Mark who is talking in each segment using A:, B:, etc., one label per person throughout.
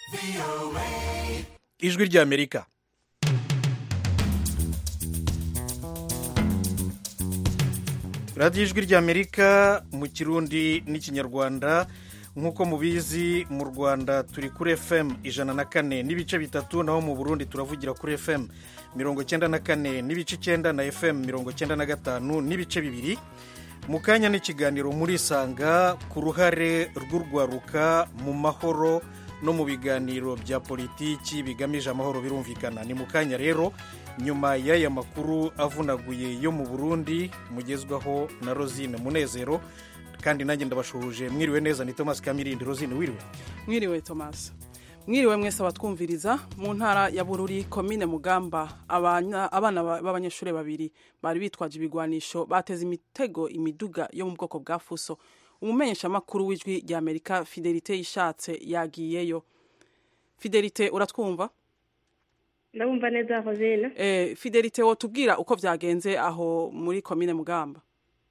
A: ijwi ry'Amerika. radiyo ijwi ry'Amerika mu kirundi n'ikinyarwanda. nk'uko mubizi mu Rwanda turi kuri FM 104 n'ibice bitatu, naho mu Burundi turavugira kuri FM 94 n'ibice 9 na FM 95 n'ibice bibiri. mu kanya n'ikiganiro muri Sanga ku ruhare rw'urwaruka mu mahoro no mu biganiro bya politiki bigamije amahoro. Birumvikana ni mu kanya rero, nyuma y'aya makuru avunaguye yo mu Burundi mugezwaho na Rosine Munezero, kandi nanjye ndabashuhuje. Mwiriwe neza, ni Thomas Kamirindi. Rosine, wiriwe?
B: Mwiriwe Thomas. Mwiriwe mwese abatwumviriza. Mu ntara ya Bururi, komine Mugamba, abana b'abanyeshuri babiri bari bitwaje ibigwanisho bateze imitego imiduga yo mu bwoko bwa fuso. Umumenyesha makuru w'ijwi rya Amerika Fidelite Yishatse yagiyeyo. Fidelite, uratwumva?
C: Ndabumva neza Rosine.
B: Fidelite, wo tubwira uko vyagenze aho muri komine Mugamba?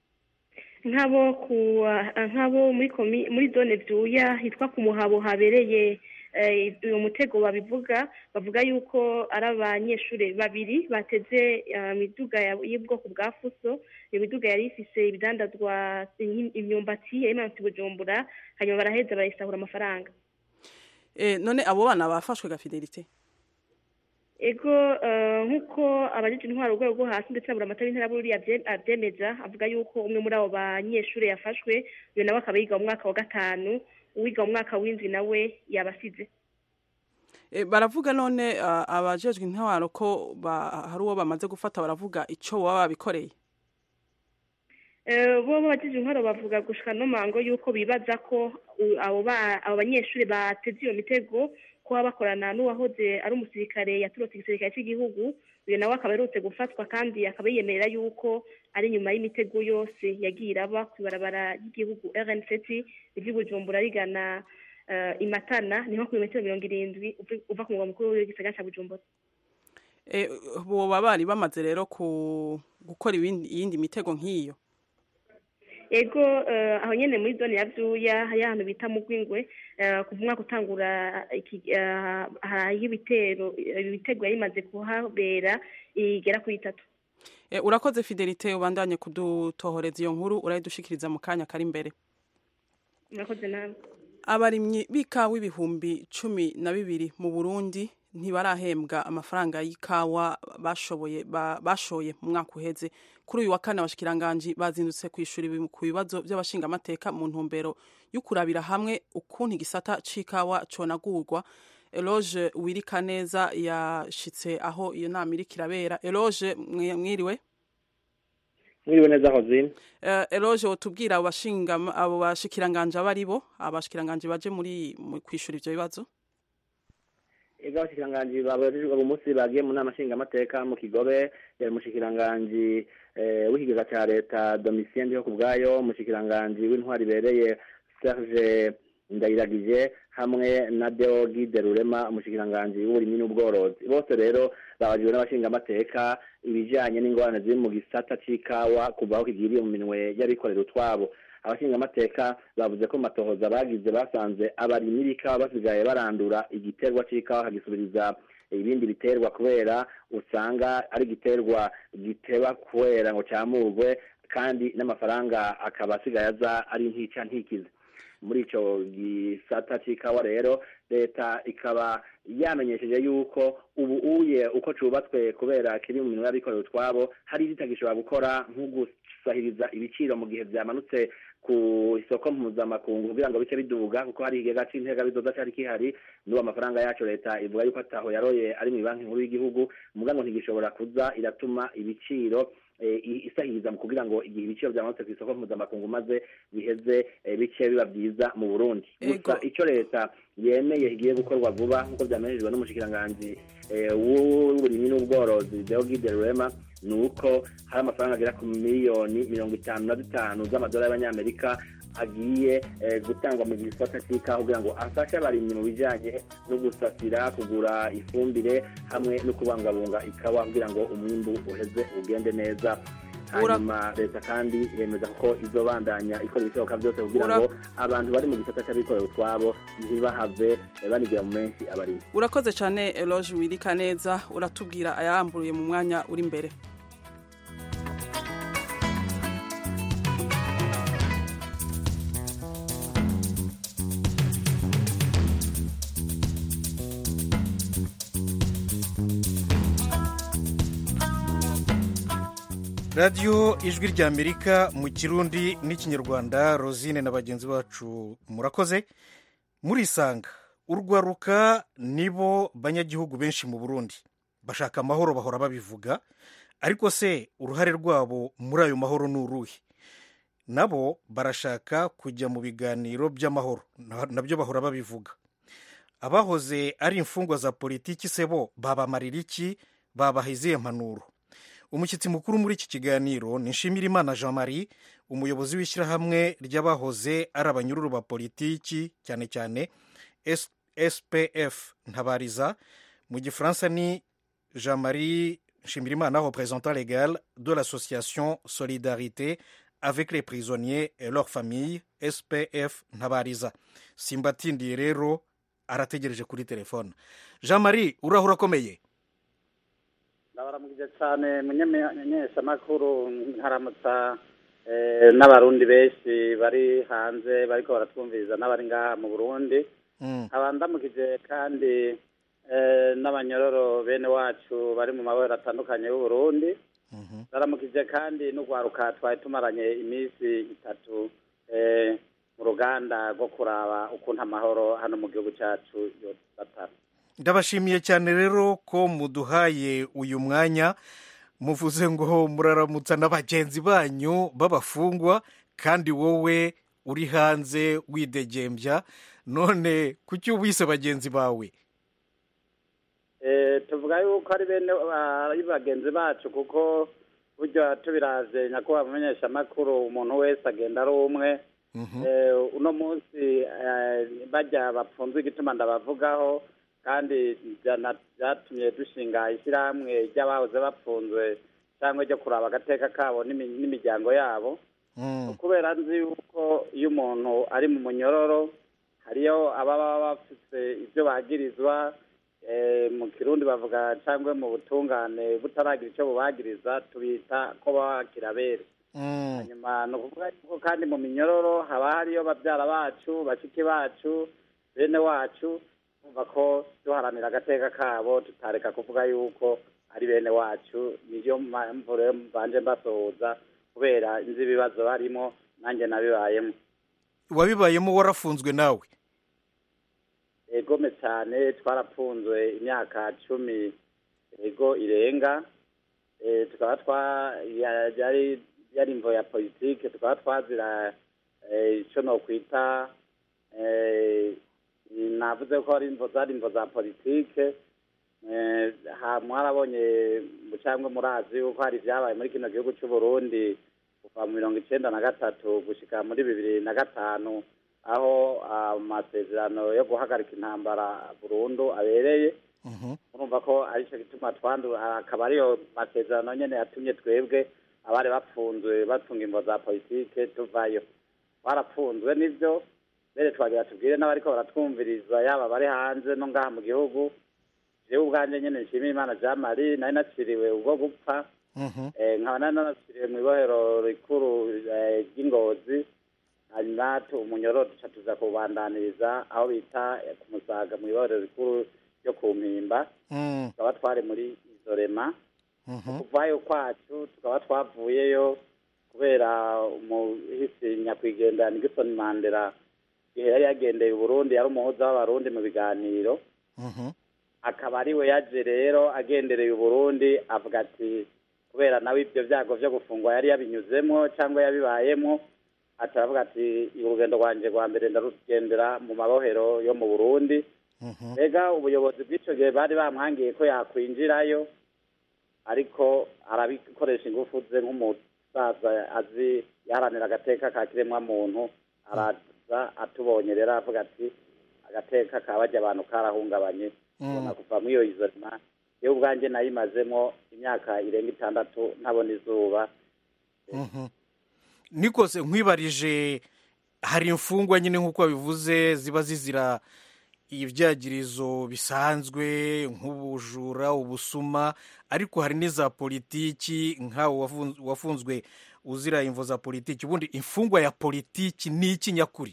C: nk'abo muri zone Vyuya hitwa ku Muhabo habereye uyu mutego. bavuga yuko ari abanyeshuri babiri bateze imiduga y'ubwoko bwa fuso. iyo miduga yari ifise ibidandazwa imyumbati y'imanutse Bujumbura, hanyuma baraheza barayisahura amafaranga.
B: None abo bana bafashwe ga Fidelite?
C: Ego, nk'uko abajije intwaro urwego rwo hasi ndetse n'abura amata y'intara Bururi abyemeza, avuga yuko umwe muri abo banyeshuri yafashwe, uyu nawe akaba yiga mu mwaka wa 5, uwiga mu mwaka w'indwi nawe yabasize.
B: Baravuga none abajejwe intwaro ko hari uwo bamaze gufata, baravuga ico baba babikoreye?
C: Bo bajije intwaro bavuga gushika no mango yuko bibaza ko abo banyeshuri bateze iyo mitego ko bakorana n'uwahoze ari umusirikare yaturutse igisirikare cy'igihugu. uyu nawe akaba yarutse gufatwa, kandi akaba yiyemerera yuko ari nyuma y'imitego yose yagiye iraba ku ibarabara ry'igihugu RN7 riri Bujumbura rigana Imatana, niho ku metero 70 uva ku mugwa mukuru w'igisagara cya Bujumbura.
B: Bo bari bamaze rero gukora iyindi mitego nk'iyo?
C: Ego, aho nyene muri zone ya Vyuya hari ahantu bita mu Gwingwe, ku mwaka utangura ibitego yarimaze kuhabera igera kuri 3.
B: Urakoze Fidelite, ubandanye kudutohoreza iyo nkuru, urayidushikiriza mu kanya kari imbere.
C: Urakoze nawe.
B: Abarimyi b'ikawa ibihumbi 12 mu Burundi ntibarahembwa amafaranga y'ikawa bashoye mu mwaka uheze. Kuri uyu wa kane abashikiranganje bazindutse kwishura ku bibazo by'abashinga amateka mu ntumbero y'ukurabira hamwe ukuntu igisata c'ikawa conagurwa. Eloge Wirikaneza yashitse aho iyo nama iri kirabera. Eloge, mwiriwe?
D: Mwiriwe neza Rosine.
B: Eloge, utubwira abo bashikiranganje abaribo, abashikiranganje baje muri kwishura ivyo bibazo?
D: Ega abashikiranganje babajijwe mu munsi bagiye mu nama nshinga amateka mu Kigobe, yari mushikiranganje w'ikigega ca leta Domitien Ndiho kubwayo, mushikiranganje w'intwari bereye Serge Ndayiragije, hamwe na Deogi Derurema mushikiranganje w'uburimyi n'ubworozi. Bose rero babajijwe n'abashinga amateka ibijanye n'ingorane ziri mu gisata c'ikawa kuva aho kigiriye mu minwe y'abikorera utwabo. Abashinga amateka bavuze ko matohoza bagize basanze abarimyi b'ikawa basigaye barandura igiterwa c'ikawa hagisubiriza ibindi biterwa, kubera usanga ari igiterwa giteba kwera ngo camurwe, kandi n'amafaranga akaba asigaye aza ari ntikize. Muri ico gisata c'ikawa rero leta ikaba yamenyesheje yuko uko cubatswe kubera kiri mu minwe y'abikorera utwabo, hari ibitagishobora gukora nk'ugusahiriza ibiciro mu gihe vyamanutse ku isoko mpuzamakungu kugira ngo bice biduga, kuko hari igega c'intega bizoza cari kihari. n'uwo amafaranga yacu leta ivuga yuko ataho yaroye ari mu banki nkuru y'igihugu, muga ngo ntigishobora kuza iratuma ibiciro isahiriza mu kugira ngo igihe ibiciro byamanutse ku isoko mpuzamakungu maze biheze bice biba byiza mu Burundi. Gusa icyo leta yemeye igiye gukorwa vuba nk'uko byamenyeshejwe n'umushikiranganje w'uburimyi n'ubworozi Deogi Derurema, nuko hari amafaranga agera ku miliyoni 55 z'amadolari y'abanyamerika agiye gutangwa mu gisata cy'ikawa kugira ngo afashe abarimyi mu bijanye no gusasira, kugura ifumbire hamwe no kubangabunga ikawa kugira ngo umwimbu uheze ugende neza. hanyuma leta kandi yemeza ko izobandanya ikora ibishoboka byose kugira ngo abantu bari mu gisata cy'abikorera utwabo ntibahave banigira mu menshi abari.
B: Urakoze cyane Eloge Wirika neza, uratubwira ayarambuye mu mwanya uri imbere.
A: radiyo ijwi ry'Amerika mu kirundi n'ikinyarwanda. Rosine na bagenzi bacu murakoze. Murisanga urwaruka nibo banyagihugu benshi mu Burundi, bashaka amahoro, bahora babivuga, ariko se uruhare rwabo muri ayo mahoro ni uruhe? Nabo barashaka kujya mu biganiro by'amahoro, nabyo bahora babivuga. Abahoze ari imfungwa za politiki se bo babamarira iki? Babaha izihe mpanuro? Umushyitsi mukuru muri iki kiganiro ni Nshimirimana Jean Marie, umuyobozi w'ishyirahamwe ry'abahoze ari abanyururu ba politiki, cyane cyane SPF Ntabariza, mu gifaransa ni Jean Marie Nshimirimana, représentant légal de l'association Solidarité avec les prisonniers et leurs familles, SPF Ntabariza. Simbatindiye rero arategereje kuri telefone. Jean Marie, urahura akomeye?
E: Ndabaramukije cyane munyesha makuru, haramutsa n'abarundi benshi bari hanze bariko baratwumviriza n'abari ngaha mu Burundi. Abandamukije kandi n'abanyororo bene wacu bari mu mabara atandukanye y'u Burundi. Ndaramukije kandi n'ugwaruka twari tumaranye iminsi 3 mu ruganda rwo kuraba ukuntu amahoro hano mu gihugu cyacu yobatara.
A: Ndabashimiye cyane rero ko muduhaye uyu mwanya. Muvuze ngo muraramutsa n'abagenzi banyu b'abafungwa, kandi wowe uri hanze widegembya. None kuki wise bagenzi bawe?
E: Tuvuga yuko ari bene ari bagenzi bacu, kuko buryo tubiraje nyakubahwa mumenyesha makuru, umuntu wese agenda ari umwe. Uno munsi bajya bapfunzwe igituma ndabavugaho, kandi byatumye dushinga ishyirahamwe ry'abahoze bapfunzwe cyangwa ryo kuraba agateka kabo n'imiryango yabo. Kubera nzi yuko iyo umuntu ari mu munyororo hariyo ababa bafite ibyo bagirizwa, mu kirundi bavuga cyangwa mu butungane butaragira icyo bubagiriza tubita ko bakira bere. Hanyuma no kuvuga yuko kandi mu minyororo haba hariyo babyara bacu, bashiki bacu, bene wacu, umva ko duharanira agateka kabo, tutareka kuvuga yuko ari bene wacu. Niyo mpamvu rero mbanje mbasohoza, kubera inzi ibibazo barimo nanjye nabibayemo.
A: Wabibayemo? Warafunzwe nawe?
E: Egome cyane, twarapfunzwe imyaka 10 ego irenga. Tukaba yari imvo ya politike, tukaba twazira icyo no kwita navuze ko ari imvo za politike. Mwarabonye cyangwa murazi yuko hari byabaye muri kino gihugu cy'u Burundi kuva mu 1993 gushika muri 2005, aho amasezerano yo guhagarika intambara burundu abereye. Urumva ko ari cyo gituma twandura, akaba ariyo masezerano nyene yatumye twebwe abari bapfunzwe batunga imvo za politike tuvayo. Barapfunzwe nivyo, mbere twagira tubwire n'abariko baratwumviriza, yaba bari hanze no ngaha mu gihugu. Jewe ubwanje nyene Nshimirimana Jean Marie nari naciriwe ubwo gupfa, nkaba nanaciriwe mu ibohero rikuru ry'Ingozi. Hanyuma umunyororo duca tuza kubandaniriza aho bita ku Musaga mu ibohero rikuru ryo ku Mpimba. Tukaba twari muri Izorema. Kuvayo kwacu tukaba twavuyeyo kubera umuhisi nyakwigendera Nelson Mandela igihe yari yagendeye Burundi, yari umuhuza w'abarundi mu biganiro. Akaba ariwe yaje rero agendereye Burundi, avuga ati kubera nawe ibyo byago byo gufungwa yari yabinyuzemo cyangwa yabibayemo, ataravuga ati urugendo rwanje rwa mbere ndarugendera mu mabohero yo mu Burundi. Mbega ubuyobozi bw'icyo gihe bari bamwangiye ko yakwinjirayo, ariko arabikoresha ingufu ze nk'umusaza azi yaharanira agateka ka kiremwa muntu. Araza atubonye rero avuga ati agateka kabajya abantu karahungabanye. Ubona kuva muri iyo Izorema yewe ubwanjye nayimazemo imyaka irenga 6 ntabona izuba.
A: nikose nkwibarije hari imfungwa nyine nk'uko babivuze ziba zizira ibyagirizo bisanzwe nk'ubujura ubusuma ariko hari n'iza politiki nk'aho wafunzwe uzira imvo za politiki ubundi imfungwa ya politiki ni iki nyakuri?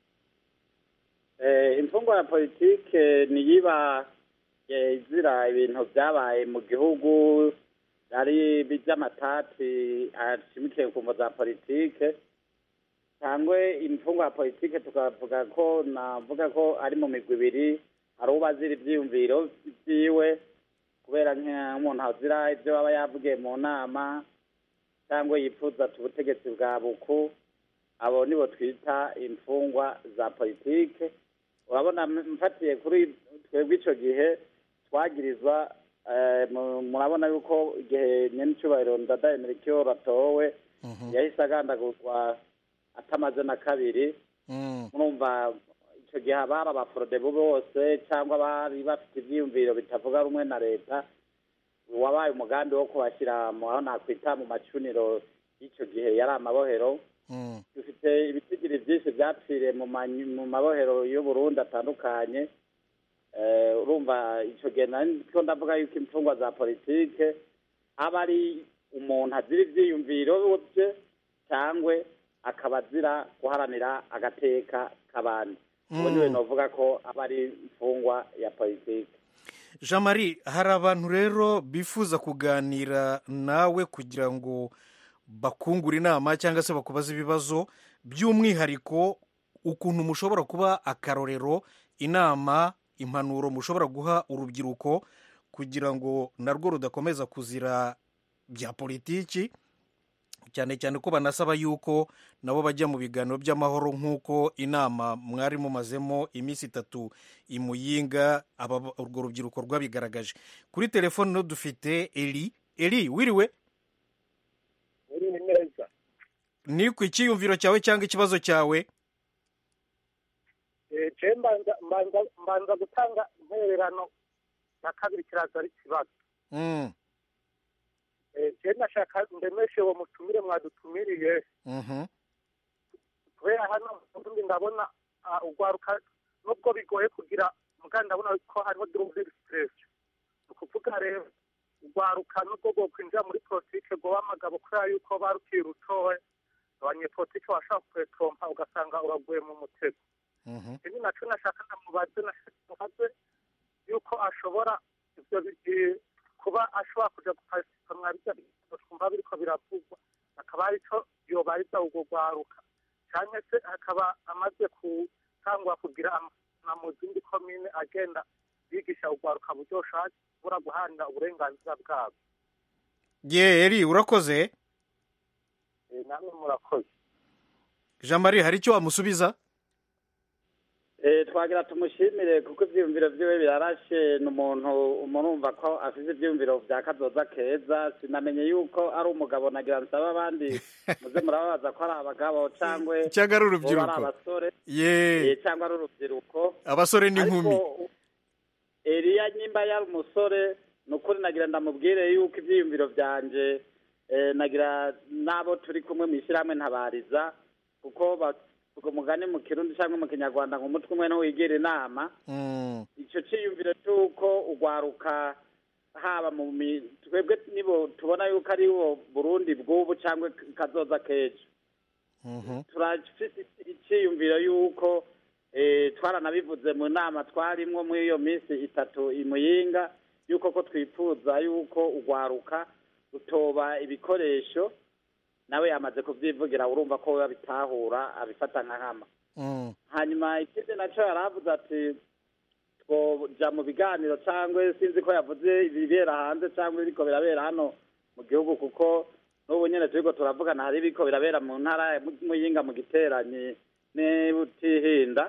E: imfungwa ya politiki niyiba izira ibintu byabaye mu gihugu ari by'amatati ashimikiye ku mvo za politiki cyangwa imfungwa ya politiki tukavuga ko navuga ko ari mu migwi ibiri hari uba azira ibyiyumviro byiwe kubera nk'umuntu azira ibyo aba yavugiye mu nama cyangwa yifuza ubutegetsi bwa buku abo nibo twita imfungwa za politiki. urabona mfatiye kuri twebwe icyo gihe twagirizwa murabona yuko igihe nyenicubahiro Ndadaye Melchior atowe yahise agandagurwa atamaze na kabiri. murumva icyo gihe abari abaforodebu bose cyangwa bari bafite ibyiyumviro bitavuga rumwe na leta wabaye umugambi wo kubashyira aho nakwita mu macuniro y'icyo gihe yari amabohero. dufite ibitigiri byinshi byapfiriye mu mabohero y'Uburundi atandukanye. urumva icyo gihe niko ndavuga yuko imfungwa za politike aba ari umuntu azira ibyiyumviro bye cyangwa akaba azira guharanira agateka k'abandi. ubu niwe navuga ko aba ari imfungwa ya politike.
A: Jean Marie, hari abantu rero bifuza kuganira nawe kugira ngo bakungure inama cyangwa se bakubaze ibibazo by'umwihariko ukuntu mushobora kuba akarorero inama impanuro mushobora guha urubyiruko kugira ngo narwo rudakomeza kuzira bya politiki cyane cyane ko banasaba yuko nabo bajya mu biganiro by'amahoro nk'uko inama mwari mumazemo iminsi 3 imuyinga urwo rubyiruko rwabigaragaje. Kuri telefone no dufite Eli wiriwe?
F: Neza.
A: Ni ku icyiyumviro cyawe cyangwa ikibazo cyawe?
F: mbanza gutanga intererano na kabiri kiraza ari kibazo. nashaka ndemeshe uwo mutumire mwadutumiriye. kubera hano ubundi ndabona ugwaruka nubwo bigoye kugira muganda ndabona ko hariho double stress. ukuvuga rero ugwaruka nubwo bwo kwinjira muri politike go bamagabo kubera yuko barukiye rutowe abanyepolitike bashaka kwetrompa ugasanga uraguye mu mutego. Ibi naco nashaka ndamubaze yuko ashobora ibyo kuba ashobora kuja gupasika mwabijya twumva biriko biravugwa akaba aricyo yobariza ubwo gwaruka cyane se akaba amaze kutangwa kugira mu zindi komine agenda bigisha ugwaruka buryo shobora guhanira uburenganzira bwabo.
A: Eri urakoze.
F: namwe murakoze.
A: Jean Marie, hari icyo wamusubiza?
E: twagira tumushimire kuko ibyiyumviro byiwe birarashe n'umuntu umurumva ko afite ibyiyumviro bya kazoza keza. sinamenye yuko ari umugabo nagira nsaba abandi muze murababaza ko ari abagabo cyangwa
A: ari urubyiruko
E: ari abasore cyangwa ari urubyiruko
A: abasore n'inkumi.
E: Eliya nyimba yari umusore nukuri nagira ndamubwire yuko ibyiyumviro byanje nagira nabo turi kumwe mu ishyirahamwe ntabariza kuko umugani mu kirundi cyangwa mu kinyarwanda ngo umutwe umwe ntiwigira inama. icyo cyiyumviro cy'uko ugwaruka haba mu twebwe nibo tubona yuko ari bo Burundi bw'ubu cyangwa kazoza kejo. turafite icyiyumviro yuko twaranabivuze mu nama twarimwo muri iyo minsi 3 imuyinga yuko ko twifuza yuko ugwaruka utoba ibikoresho nawe yamaze kubyivugira urumva ko babitahura abifata nka hama. hanyuma ikindi nacyo yaravuze ati twoja mu biganiro cyangwa sinzi ko yavuze ibibera hanze cyangwa ibiko birabera hano mu gihugu kuko n'ubu nyene turiko turavugana hari ibiko birabera mu ntara muyinga mu giteranyi n'Butihinda.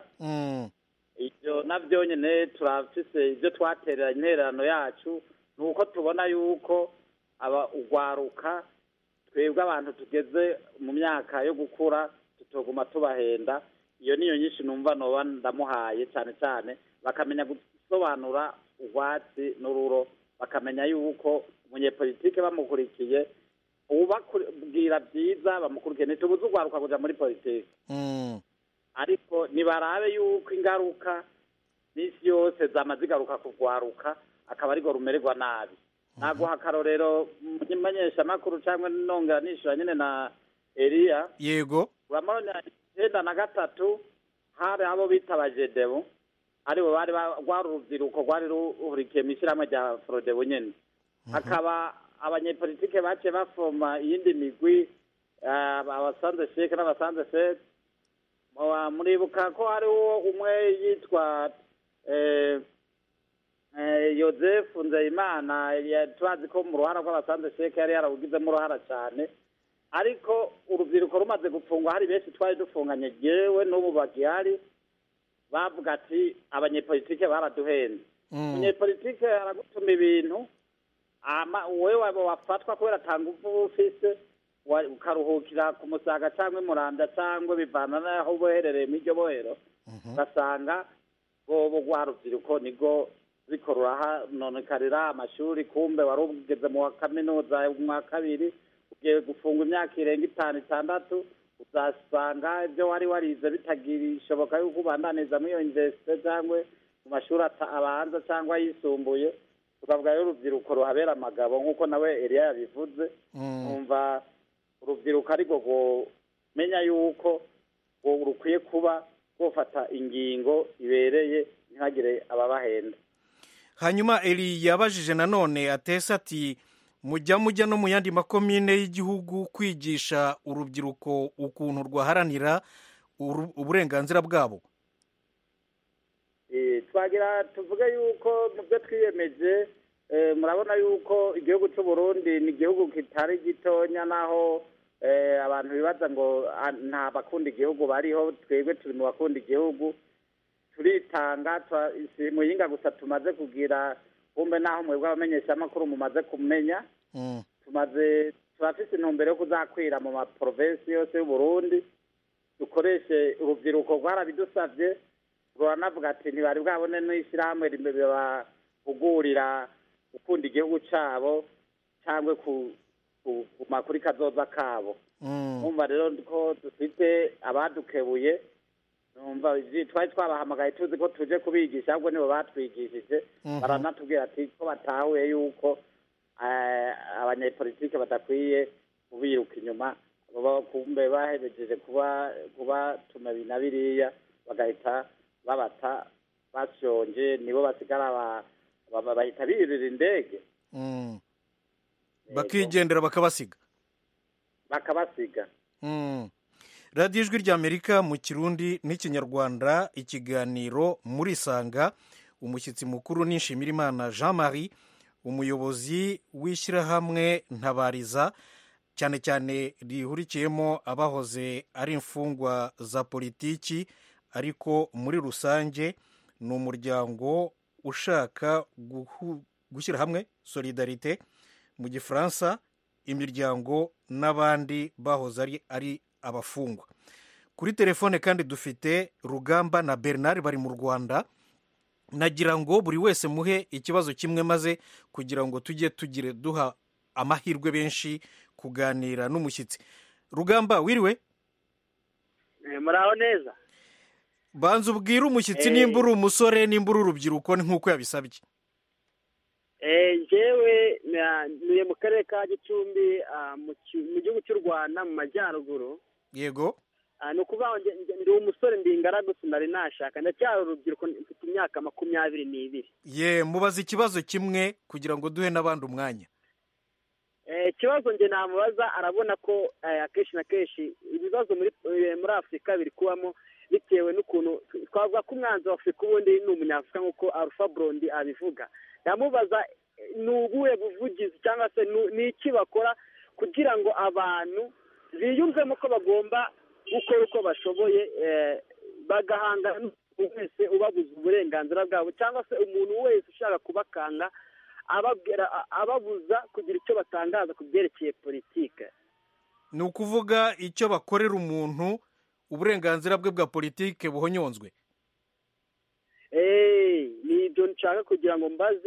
E: ibyo navyo nyene turafise ibyo twaterera intererano yacu nuko tubona yuko ugwaruka twebwe abantu tugeze mu myaka yo gukura tutoguma tubahenda. iyo niyo nyinshi numva noba ndamuhaye cyane cyane bakamenya gusobanura urwatsi n'ururo bakamenya yuko umunyepolitike bamukurikiye ubabwira byiza bamukurikiye ntitubuze urwaruka kuja muri politiki ariko nibarabe yuko ingaruka n'isi yose zama zigaruka kugwaruka akaba ariko rumererwa nabi naguha akarorero menyeshamakuru cyangwa nongera nishura nyine na Elia
A: yego
E: uramabona 1993 hari abo bitabaje debo aribo bari rwari urubyiruko rwari ruhurikiye mu ishyirahamwe rya Frodebo nyene hakaba abanyepolitike bace bafoma iyindi migwi abasanze sheke n'abasanze se muribuka ko hariho umwe yitwa Joseph Nzeyimana tubazi ko mu ruhara rw'abasanze sheke yari yarawugizemo uruhara cyane ariko urubyiruko rumaze gupfungwa hari benshi twari dufunganye yewe n'ubu bagihari bavuga ati abanyepolitike baraduhenze umunyepolitike aragutuma ibintu wewe wafatwa kubera atanga uvu ufise ukaruhukira ku musaga cyangwa imuranda cyangwa bivana n'aho boherereye mu iryo bohero ugasanga bobo rwa rubyiruko nigo riko rurahanonkarira amashuri kumbe wari ugeze mu wa kaminuza mu wa kabiri ugiye gufunga imyaka irenga 5-6 uzasanga ibyo wari warize bitagishoboka yuko ubandaniza muri iyo universite cyangwa mu mashuri abanza cyangwa yisumbuye tukavuga rero urubyiruko ruhabera amagabo nk'uko nawe Elia yabivuze umva urubyiruko ariko menya yuko rukwiye kuba gufata ingingo ibereye ntihagire ababahenda.
A: Hanyuma Eli yabajije nanone atesa ati mujya no mu yandi makomine y'igihugu kwigisha urubyiruko ukuntu rwaharanira uburenganzira bwabo.
E: Twagira tuvuge yuko mubyo twiyemeje murabona yuko igihugu cy'u Burundi ni igihugu kitari gitonya naho abantu bibaza ngo nta bakunda igihugu bariho twebwe turi mu bakunda igihugu turitanga muyinga gusa tumaze kugira kumbe naho mwebwe abamenyesha amakuru mumaze kumenya turafise intumbero yo kuzakwira mu maprovinsi yose y'u Burundi dukoreshe urubyiruko rwarabidusavye ruranavuga ati ntibari bwabone n'ishyirahamwe bahugurira gukunda igihugu cabo cyangwa kuri kazoza kabo numva rero ko dufite abadukebuye numva twari twabahamagaye tuzi ko tuje kubigisha ahubwo nibo batwigishije baranatubwira ati ko batahuye yuko abanyepolitike badakwiye kubiruka inyuma kumbe baherejeje kuba tumabina biriya bagahita babata bashonje nibo basigara bahita birira indege
A: bakigendera bakabasiga radiyo ijwi ry'Amerika mu kirundi n'ikinyarwanda ikiganiro muri Sanga umushyitsi mukuru Nishimirimana Jean Marie umuyobozi w'ishyirahamwe Ntabariza cyane cyane rihurikiyemo abahoze ari imfungwa za politiki ariko muri rusange ni umuryango ushaka gushyira hamwe solidarite mu gifaransa imiryango n'abandi bahoze ari abafungwa. Kuri telefone kandi dufite Rugamba na Bernard bari mu Rwanda. Nagira ngo buri wese muhe ikibazo kimwe maze kugira ngo tugire duha amahirwe benshi kuganira n'umushyitsi. Rugamba wiriwe?
G: Muraho neza.
A: Banza ubwire umushyitsi nimba uri umusore nimba uri urubyiruko nk'uko yabisabye.
G: Jewe niye mu karere ka Gicumbi mu gihugu cy'u Rwanda mu majyaruguru.
A: Yego.
G: Ni ukuvuga ndi umusore ndi ingaragu sinari nashaka ndacyari urubyiruko mfite imyaka 22.
A: Ye mubaza ikibazo kimwe kugira ngo duhe n'abandi umwanya.
G: Ikibazo nge namubaza arabona ko akenshi na kenshi ibibazo muri Afurika biri kubamo bitewe n'ukuntu twavuga ko umwanzi wa Afurika ubundi ni umunyafurika nk'uko Alpha Blondy abivuga. Ndamubaza ni ubuhe buvugizi cyangwa se ni iki bakora kugira ngo abantu biyumvemo ko bagomba gukora uko bashoboye bagahangana wese ubabuza uburenganzira bwabo cyangwa se umuntu wese ushaka kubakanga ababuza kugira icyo batangaza ku byerekeye politike.
A: Ni ukuvuga icyo bakorera umuntu uburenganzira bwe bwa politike buhonyonzwe.
G: Ni ibyo nshaka kugira ngo mbaze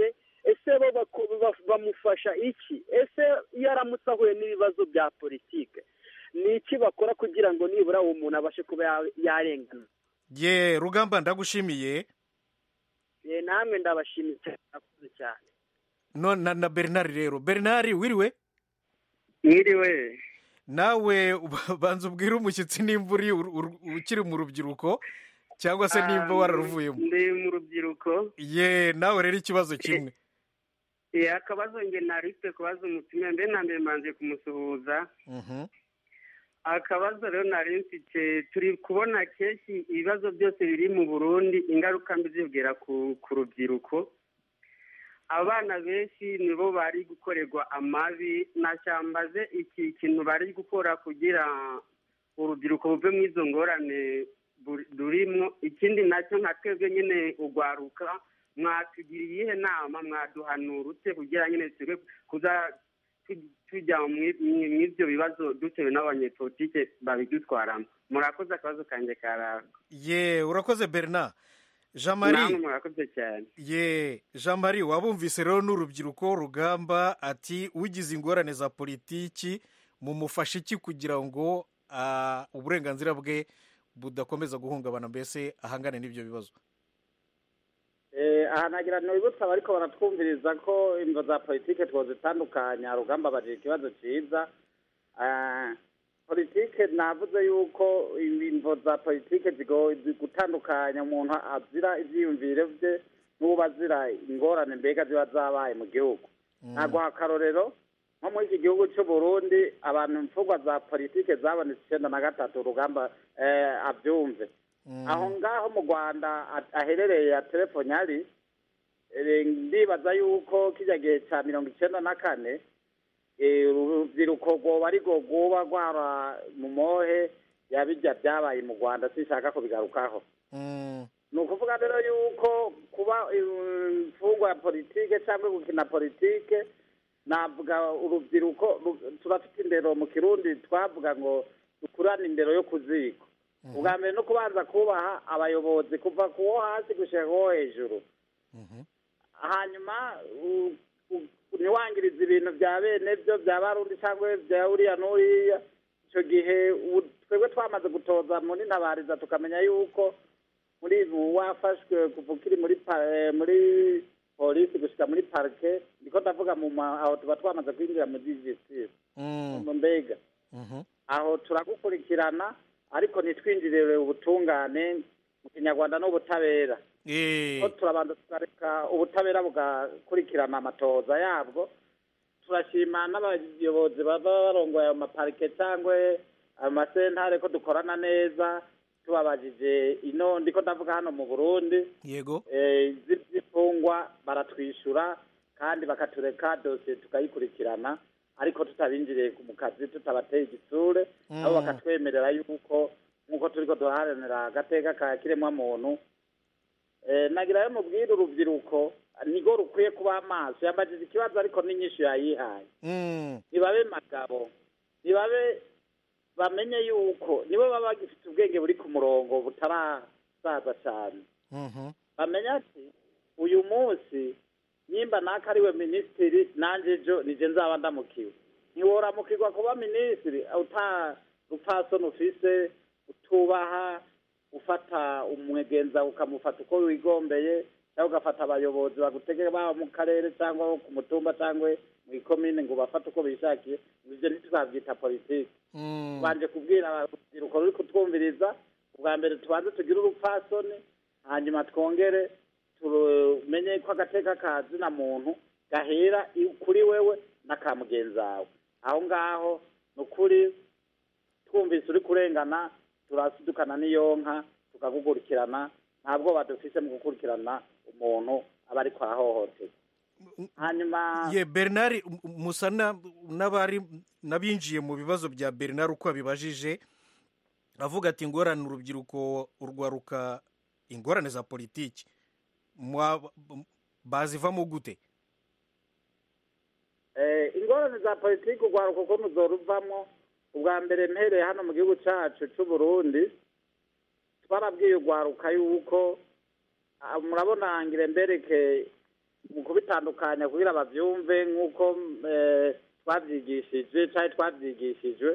G: ese bo bamufasha iki? ese iyo aramutse ahuye n'ibibazo bya politike ni iki bakora kugira ngo nibura uwo muntu abashe kuba yarengana?
A: ye Rugamba ndagushimiye.
G: Namwe ndabashimiye cyane.
A: None na Bernard rero. Bernard wiriwe?
H: Mwiriwe.
A: Nawe banza ubwire umushyitsi nimba ukiri mu rubyiruko cyangwa se nimba wararuvuyemo.
H: Ndi mu rubyiruko.
A: Ye nawe rero ikibazo kimwe.
H: Akabazo nge narifite kubaza umutima mbe na mbere manje kumusuhuza. Akabazo rero nari mfite turi kubona kenshi ibibazo byose biri mu Burundi ingaruka mbi zibwira ku rubyiruko. Abana benshi nibo bari gukorerwa amabi nashyambaze iki kintu bari gukora kugira urubyiruko buve mu izo ngorane durimo. Ikindi nacyo nka twebwe nyine ugwaruka mwatugiriye iyihe nama mwaduhanura ute kugira nyine twe kuza tujya mu ibyo bibazo dutewe n'abanyepolitike babidutwaramo. Murakoze akabazo kanjye karako.
A: Ye urakoze Bernard. Jean Marie
H: namwe murakoze cyane.
A: Ye Jean Marie wabumvise rero n'urubyiruko Rugamba ati ugize ingorane za politiki mumufasha iki kugira ngo uburenganzira bwe budakomeza guhungabana mbese ahangane n'ibyo bibazo?
E: Aha nagira nibutsa ariko baratwumviriza ko imvo za politike twozitandukanya. Rugamba baje ikibazo cyiza. Politike navuze yuko imvo za politike gutandukanya umuntu azira ivyiyumvire bye n'ubu azira ingorane mbega ziba zabaye mu gihugu. Ntabwo akarorero nko muri iki gihugu cy'u Burundi abantu imfungwa za politike zabonetse 1993 Rugamba abyumve. Aho ngaho mu Rwanda aherereye ya telefone ari ndibaza yuko kijya gihe cya 1994 urubyiruko rwoba ari rwo rwoba rwara mu mohe yabijya byabaye mu Rwanda sishaka kubigarukaho. Ni ukuvuga rero yuko kuba imfungwa ya politike cyangwa gukina politike navuga urubyiruko turafite indero mu Kirundi twavuga ngo dukurane indero yo kuziko. Ubwa mbere no kubanza kubaha abayobozi kuva kuwo hasi gushika kuwo hejuru. Hanyuma niwangiriza ibintu bya bene byo bya Barundi cyangwa bya uriya n'uriya. Icyo gihe twebwe twamaze gutoza muri ntabariza tukamenya yuko muri wafashwe kuvukiri muri polisi gushika muri parke ndiko ndavuga aho tuba twamaze kwinjira mu digital mu mbega aho turagukurikirana ariko nitwinjirire ubutungane mu Kinyarwanda n'ubutabera. Ko turabanza tukareka ubutabera bugakurikirana amatoza yabwo. Turashima n'abayobozi baba barongoye mu maparike cyangwa amasentare ko dukorana neza tubabajije ino ndiko ndavuga hano mu Burundi.
A: Yego
E: zifungwa baratwishura kandi bakatureka dosiye tukayikurikirana ariko tutabinjiriye mu kazi tutabateye igitsure abo bakatwemerera yuko nkuko turiko duharanira agateka ka kiremwa muntu. Nagira yo mubwira urubyiruko nigo rukwiye kuba amaso yambajije ikibazo ariko n'inyishu yayihaye. Nibabe magabo nibabe bamenye yuko nibo baba bagifite ubwenge buri ku murongo butarasaza cyane. Bamenya ati uyu munsi nimba naka ariwe minisitiri nanje jo nije nzaba ndamukiwe. Ntiworamukirwa kuba minisitiri utarupfaso nufise utubaha ufata umwegenza ukamufata uko wigombeye cyangwa ugafata abayobozi bagutegeka baba mu karere cyangwa ku mutumba cyangwa mu ikomine ngo bafate uko bishakiye. Ibyo ntituzabyita politiki. Banje kubwira urubyiruko ruri kutwumviriza ubwa mbere tubanze tugire urupfasoni hanyuma twongere tumenye ko agateka kazi na muntu gahera kuri wewe n'akamugenzi wawe. Aho ngaho nukuri twumvise uri kurengana turasidukana n'iyonka tukagugurikirana ntabwo badufise mu gukurikirana umuntu aba ari kwahohotera. Hanyuma
A: Bernard Musana n'abinjiye mu bibazo bya Bernard uko abibajije avuga ati ingorane urubyiruko urwaruka ingorane za politiki bazivamo gute?
E: Ingorane za politiki urwaruka uko muzoruvamo ubwa mbere mpereye hano mu gihugu cyacu cy'u Burundi twarabwiye urwaruka yuko murabona ngire mbereke mu kubitandukanya kugira bavyumve nk'uko twavyigishije cyangwa twavyigishijwe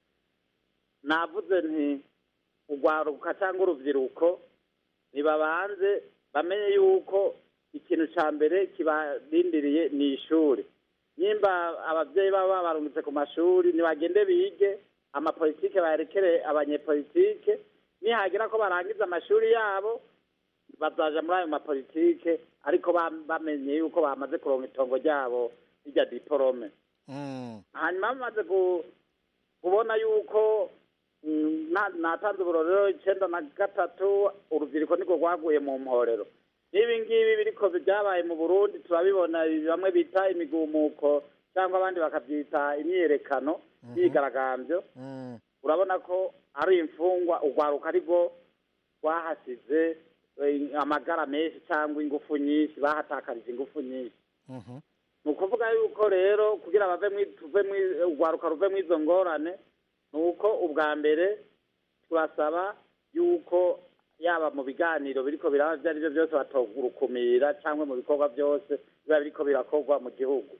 E: navuze nti urwaruka cyangwa urubyiruko nibabanze bamenye yuko ikintu cya mbere kibarindiriye ni ishuri. Nimba ababyeyi baba barungitse ku mashuri ntibagende bige amapolitike bayerekere abanyepolitike, nihagira ko barangiza amashuri yabo bazaja muri ayo mapolitike ariko bamenye yuko bamaze kuronka itongo ryabo rijya diporome. Hanyuma bamaze kubona yuko natanze uburorero 1993 urubyiruko niko rwaguye mu mporero. Ibi ngibi biriko byabaye mu Burundi turabibona, bamwe bita imigumuko cyangwa abandi bakabyita imyiyerekano yigaragambyo. Urabona ko ari imfungwa urwaruka ariko rwahasize amagara menshi cyangwa ingufu nyinshi, bahatakarije ingufu nyinshi. Ni ukuvuga yuko rero kugira urwaruka ruve mu izo ngorane ni uko ubwa mbere turasaba yuko yaba mu biganiro biriko biraba ibyo ari byo byose batogurukumira cyangwa mu bikorwa byose biba biriko birakorwa mu gihugu.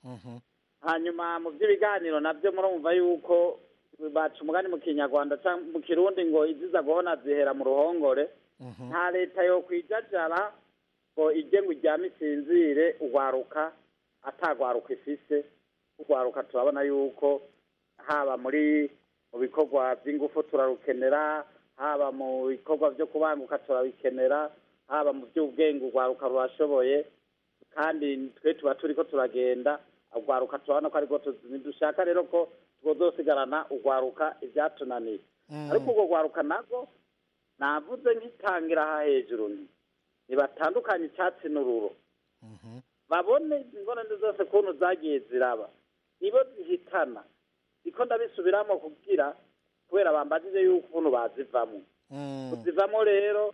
E: Hanyuma mu by'ibiganiro nabyo murumva yuko baca umugani mu kinyarwanda cyangwa mu kirundi ngo iziza guhona zihera mu ruhongore. Nta leta yo kwijajara ngo ijye ngo iryame isinzire urwaruka atagwaruka ifise. Urwaruka turabona yuko haba mu bikorwa by'ingufu turarukenera, haba mu bikorwa byo kubanguka turabikenera, haba mu by'ubwenge urwaruka rurashoboye, kandi twe tuba turiko turagenda urwaruka turabona ko ariko dushaka rero ko twozosigarana urwaruka ibyatunaniye. Ariko urwo rwaruka nabwo navuze nkitangira aha hejuru nibatandukanye icyatsi n'ururo, babone ingorane zose kuntu zagiye ziraba nibo zihitana. Iko ndabisubiramo kubera bambajije yuko ukuntu bazivamo. Kuzivamo rero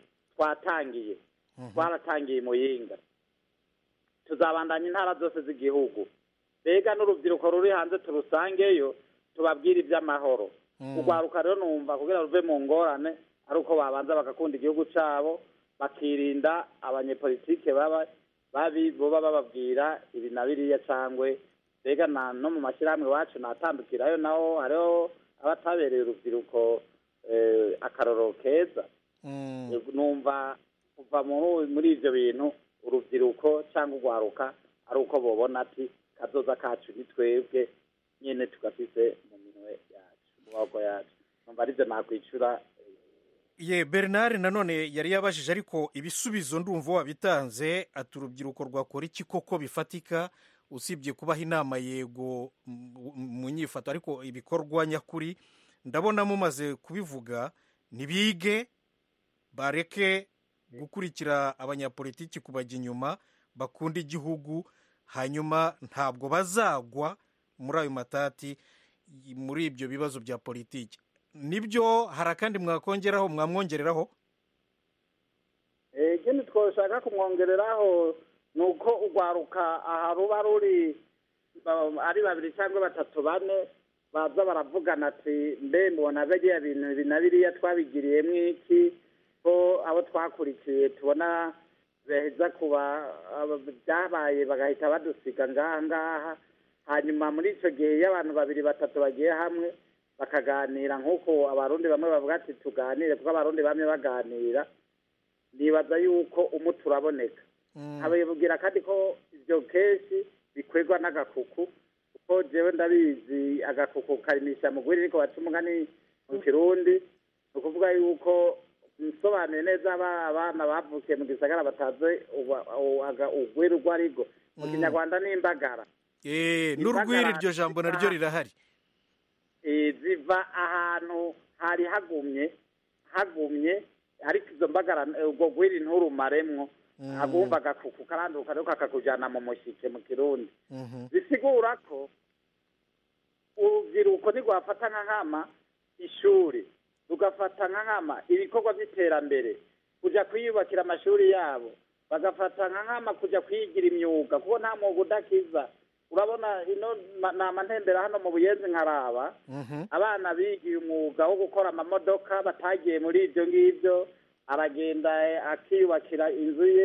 E: twaratangiye Muyinga, tuzabandanya intara zose z'igihugu, mbega n'urubyiruko ruri hanze turusangeyo tubabwire iby'amahoro. Urwaruka rero numva kugira ruve mu ngorane ari uko babanza bagakunda igihugu cyabo, bakirinda abanyepolitike baba bababwira ibi na biriya cyangwa mbega no mu mashyirahamwe iwacu natandukirayo naho hariho abatabereye urubyiruko akarorero keza. Numva kuva muri ibyo bintu urubyiruko cyangwa urwaruka ari uko bobona ati kazoza kacu ni twebwe nyine tugafise mu minwe yacu, mu maboko yacu. Numva aribyo nakwicura.
A: Bernard nanone yari yabajije ariko ibisubizo ndumva wabitanze, ati urubyiruko rwakora iki koko bifatika usibye kubaha inama yego mu nyifato, ariko ibikorwa nyakuri ndabona mumaze kubivuga. Nibige, bareke gukurikira abanyapolitiki kubajya inyuma, bakunda igihugu, hanyuma ntabwo bazagwa muri ayo matati, muri ibyo bibazo bya politiki. Nibyo hari akandi mwamwongereraho?
E: Ikindi twashaka kumwongereraho ni uko urwaruka aha ruba ruri ari babiri cyangwa batatu bane baza baravugana ati mbe mbona biriya bintu ibi na biriya twabigiriyemo iki, ko abo twakurikiye tubona beheza kuba byabaye bagahita badusiga ngaha. Hanyuma muri icyo gihe iyo abantu babiri batatu bagiye hamwe bakaganira nk'uko abarundi bamwe bavuga ati tuganire, kuko abarundi bamwe baganira, nibaza yuko umuti uraboneka. Ababwira kandi ko ibyo kenshi bikwegwa n'agakuku, kuko jewe ndabizi agakuku karimisha mugwiri niko baca umugani mu kirundi. Ni ukuvuga yuko nsobanuye neza abana bavukiye mu gisagara batazi ugwiri urwo arigo. Mu kinyarwanda ni imbagara.
A: N'urwiri iryo jambo naryo rirahari.
E: Ziva ahantu hari hagumye ariko izo mbagara ubwo gwiri nturumaremwo, agumva agakuku karanduka ariko kakakujyana mu mushyike mu kirundi. Bisigura ko urubyiruko ntirwafata nka nkama ishuri, rugafata nka nkama ibikorwa by'iterambere, kujya kwiyubakira amashuri yabo, bagafata nka nkama kujya kwigira imyuga, kuko nta mwuga udakiza. Urabona ino nama ntembera hano mu Buyenzi nkaraba abana bigiye umwuga wo gukora amamodoka batagiye muri ibyo ngibyo, aragenda akiyubakira inzu ye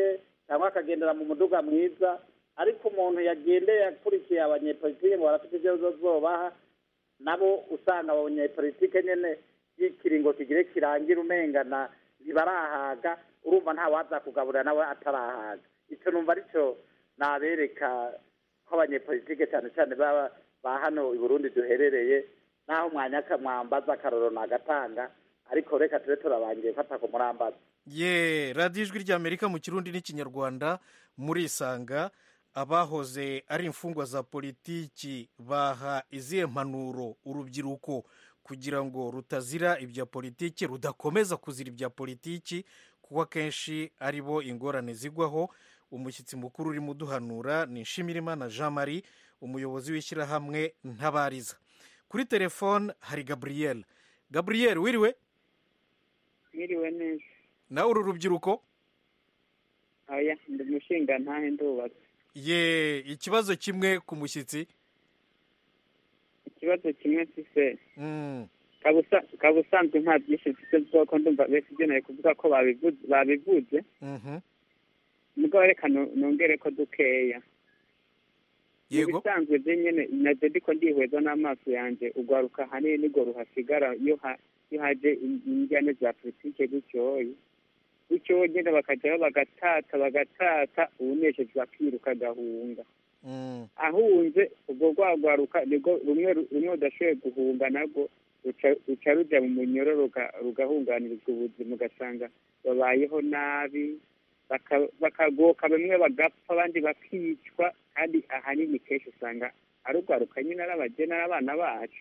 E: cyangwa akagendera mu muduga mwiza, ariko umuntu yagendeye akurikiye abanyepolitike ngo barafite ibyo bazobaha, nabo usanga abanyepolitike nyene y'ikiringo kigire kirangira umengana ntibarahaga, urumva nta waza kugaburira nawe atarahaga. Icyo numva aricyo nabereka ko abanyepolitike cyane cyane ba hano i Burundi duherereye, naho mwanya mwambaza akaroro nagatanga, ariko reka tube turabangiye fata ko murambaza.
A: radiyo ijwi ry'Amerika mu kirundi n'ikinyarwanda murisanga. Abahoze ari imfungwa za politiki baha izihe mpanuro urubyiruko kugira ngo rutazira ibya politiki, rudakomeza kuzira ibya politiki, kuko akenshi ari bo ingorane zigwaho. Umushyitsi mukuru urimo uduhanura ni Nshimirimana Jean Marie, umuyobozi w'ishyirahamwe Ntabariza. Kuri telefone hari Gabriel. Gabriel, wiriwe?
I: Mwiriwe neza.
A: Nawe uri urubyiruko?
I: Oya, ndi umushinga ntahe ndubatse.
A: Ikibazo kimwe ku mushyitsi.
I: Ikibazo kimwe mfise. Kabusanzwe nta byinshi mfise bwoko ndumva bese ibyo naye kuvuga ko babivuze. Mugabo reka nongere ko dukeya.
A: Yego.
I: Bisanzwe je nyene naje ndiko ndihweza n'amaso yanje ugwaruka hanini nigo ruhasigara iyo haje injyane za politike gutyoye. Gutyo nyene bakajaho bagatata ubunesheje bakiruka gahunga. Ahunze ubwo rwagwaruka nigo rumwe udashoboye guhunga nago uca ruja mu munyororo rugahunganirizwa ubuzima, ugasanga babayeho nabi, bakagoka bamwe bagapfa abandi bakicwa, kandi ahanini kenshi usanga ari urwaruka nyine ari abageni ari abana bacu.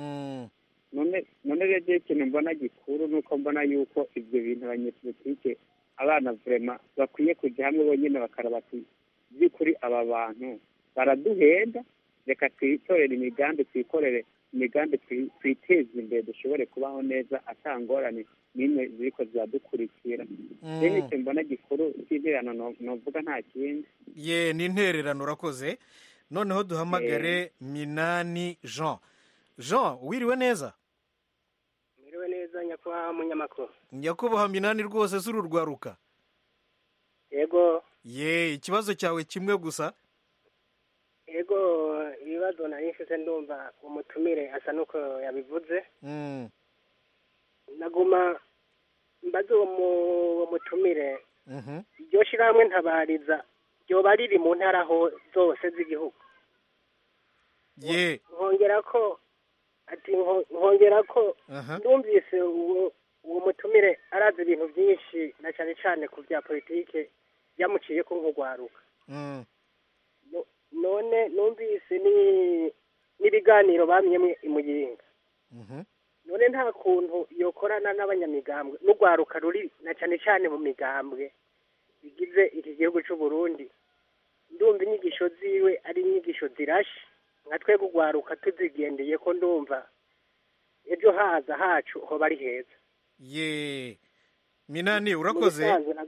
I: None rero ikintu mbona gikuru nuko mbona yuko ibyo bintu abanyepolitike abana vrema bakwiye kujya hamwe bonyine bakaraba ati by'ukuri aba bantu baraduhenda, reka twitorere imigambi, twikorere imigambi, twiteze imbere, dushobore kubaho neza atangorane n'imwe ziriko ziradukurikira. Rero icyo mbona gikuru cy'intererano novuga nta kindi.
A: Ni intererano urakoze. Noneho duhamagare Minani Jean. Jean, wiriwe neza?
J: Mwiriwe neza nyakubahwa munyamakuru.
A: Nyakubahwa Minani rwose z'ururwaruka.
J: Yego.
A: Ikibazo cyawe kimwe gusa?
J: Yego, ibibazo nari mfise ndumva umutumire asa nuko yabivuze. Naguma mbaze uwo mutumire. Iryo shirahamwe Ntabariza ryoba riri mu ntara zose z'igihugu. Nkongera ko ndumvise uwo mutumire arazi ibintu byinshi na cyane cyane ku bya politike byamuciye ko nk'ugwaruka. None numvise n'ibiganiro bamyemwe imuyinga. None nta kuntu yokorana n'abanyamigambwe n'ugwaruka ruri na cyane cyane mu migambwe bigize iki gihugu cy'u Burundi. Ndumva inyigisho ziwe ari inyigisho zirashe, nka twe kugwaruka tuzigendeye ko ndumva ejo haza hacu ho bari heza.
A: Minani urakoze.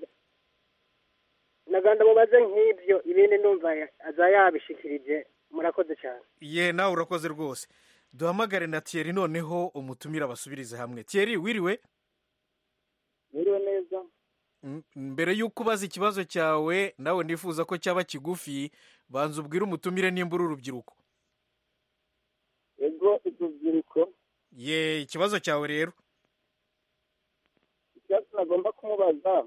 J: Naganda mubaze nk'ibyo ibindi ndumva aza yabishikirije. Murakoze cyane.
A: Nawe urakoze rwose. Duhamagare na Thierry noneho umutumira basubirize hamwe. Thierry, wiriwe?
K: Wiriwe neza.
A: Mbere y'uko ubaza ikibazo cyawe nawe nifuza ko cyaba kigufi, banza ubwire umutumire nimba uri urubyiruko.
K: Yego, urubyiruko.
A: Ikibazo cyawe rero.
K: Ikibazo nagomba kumubaza.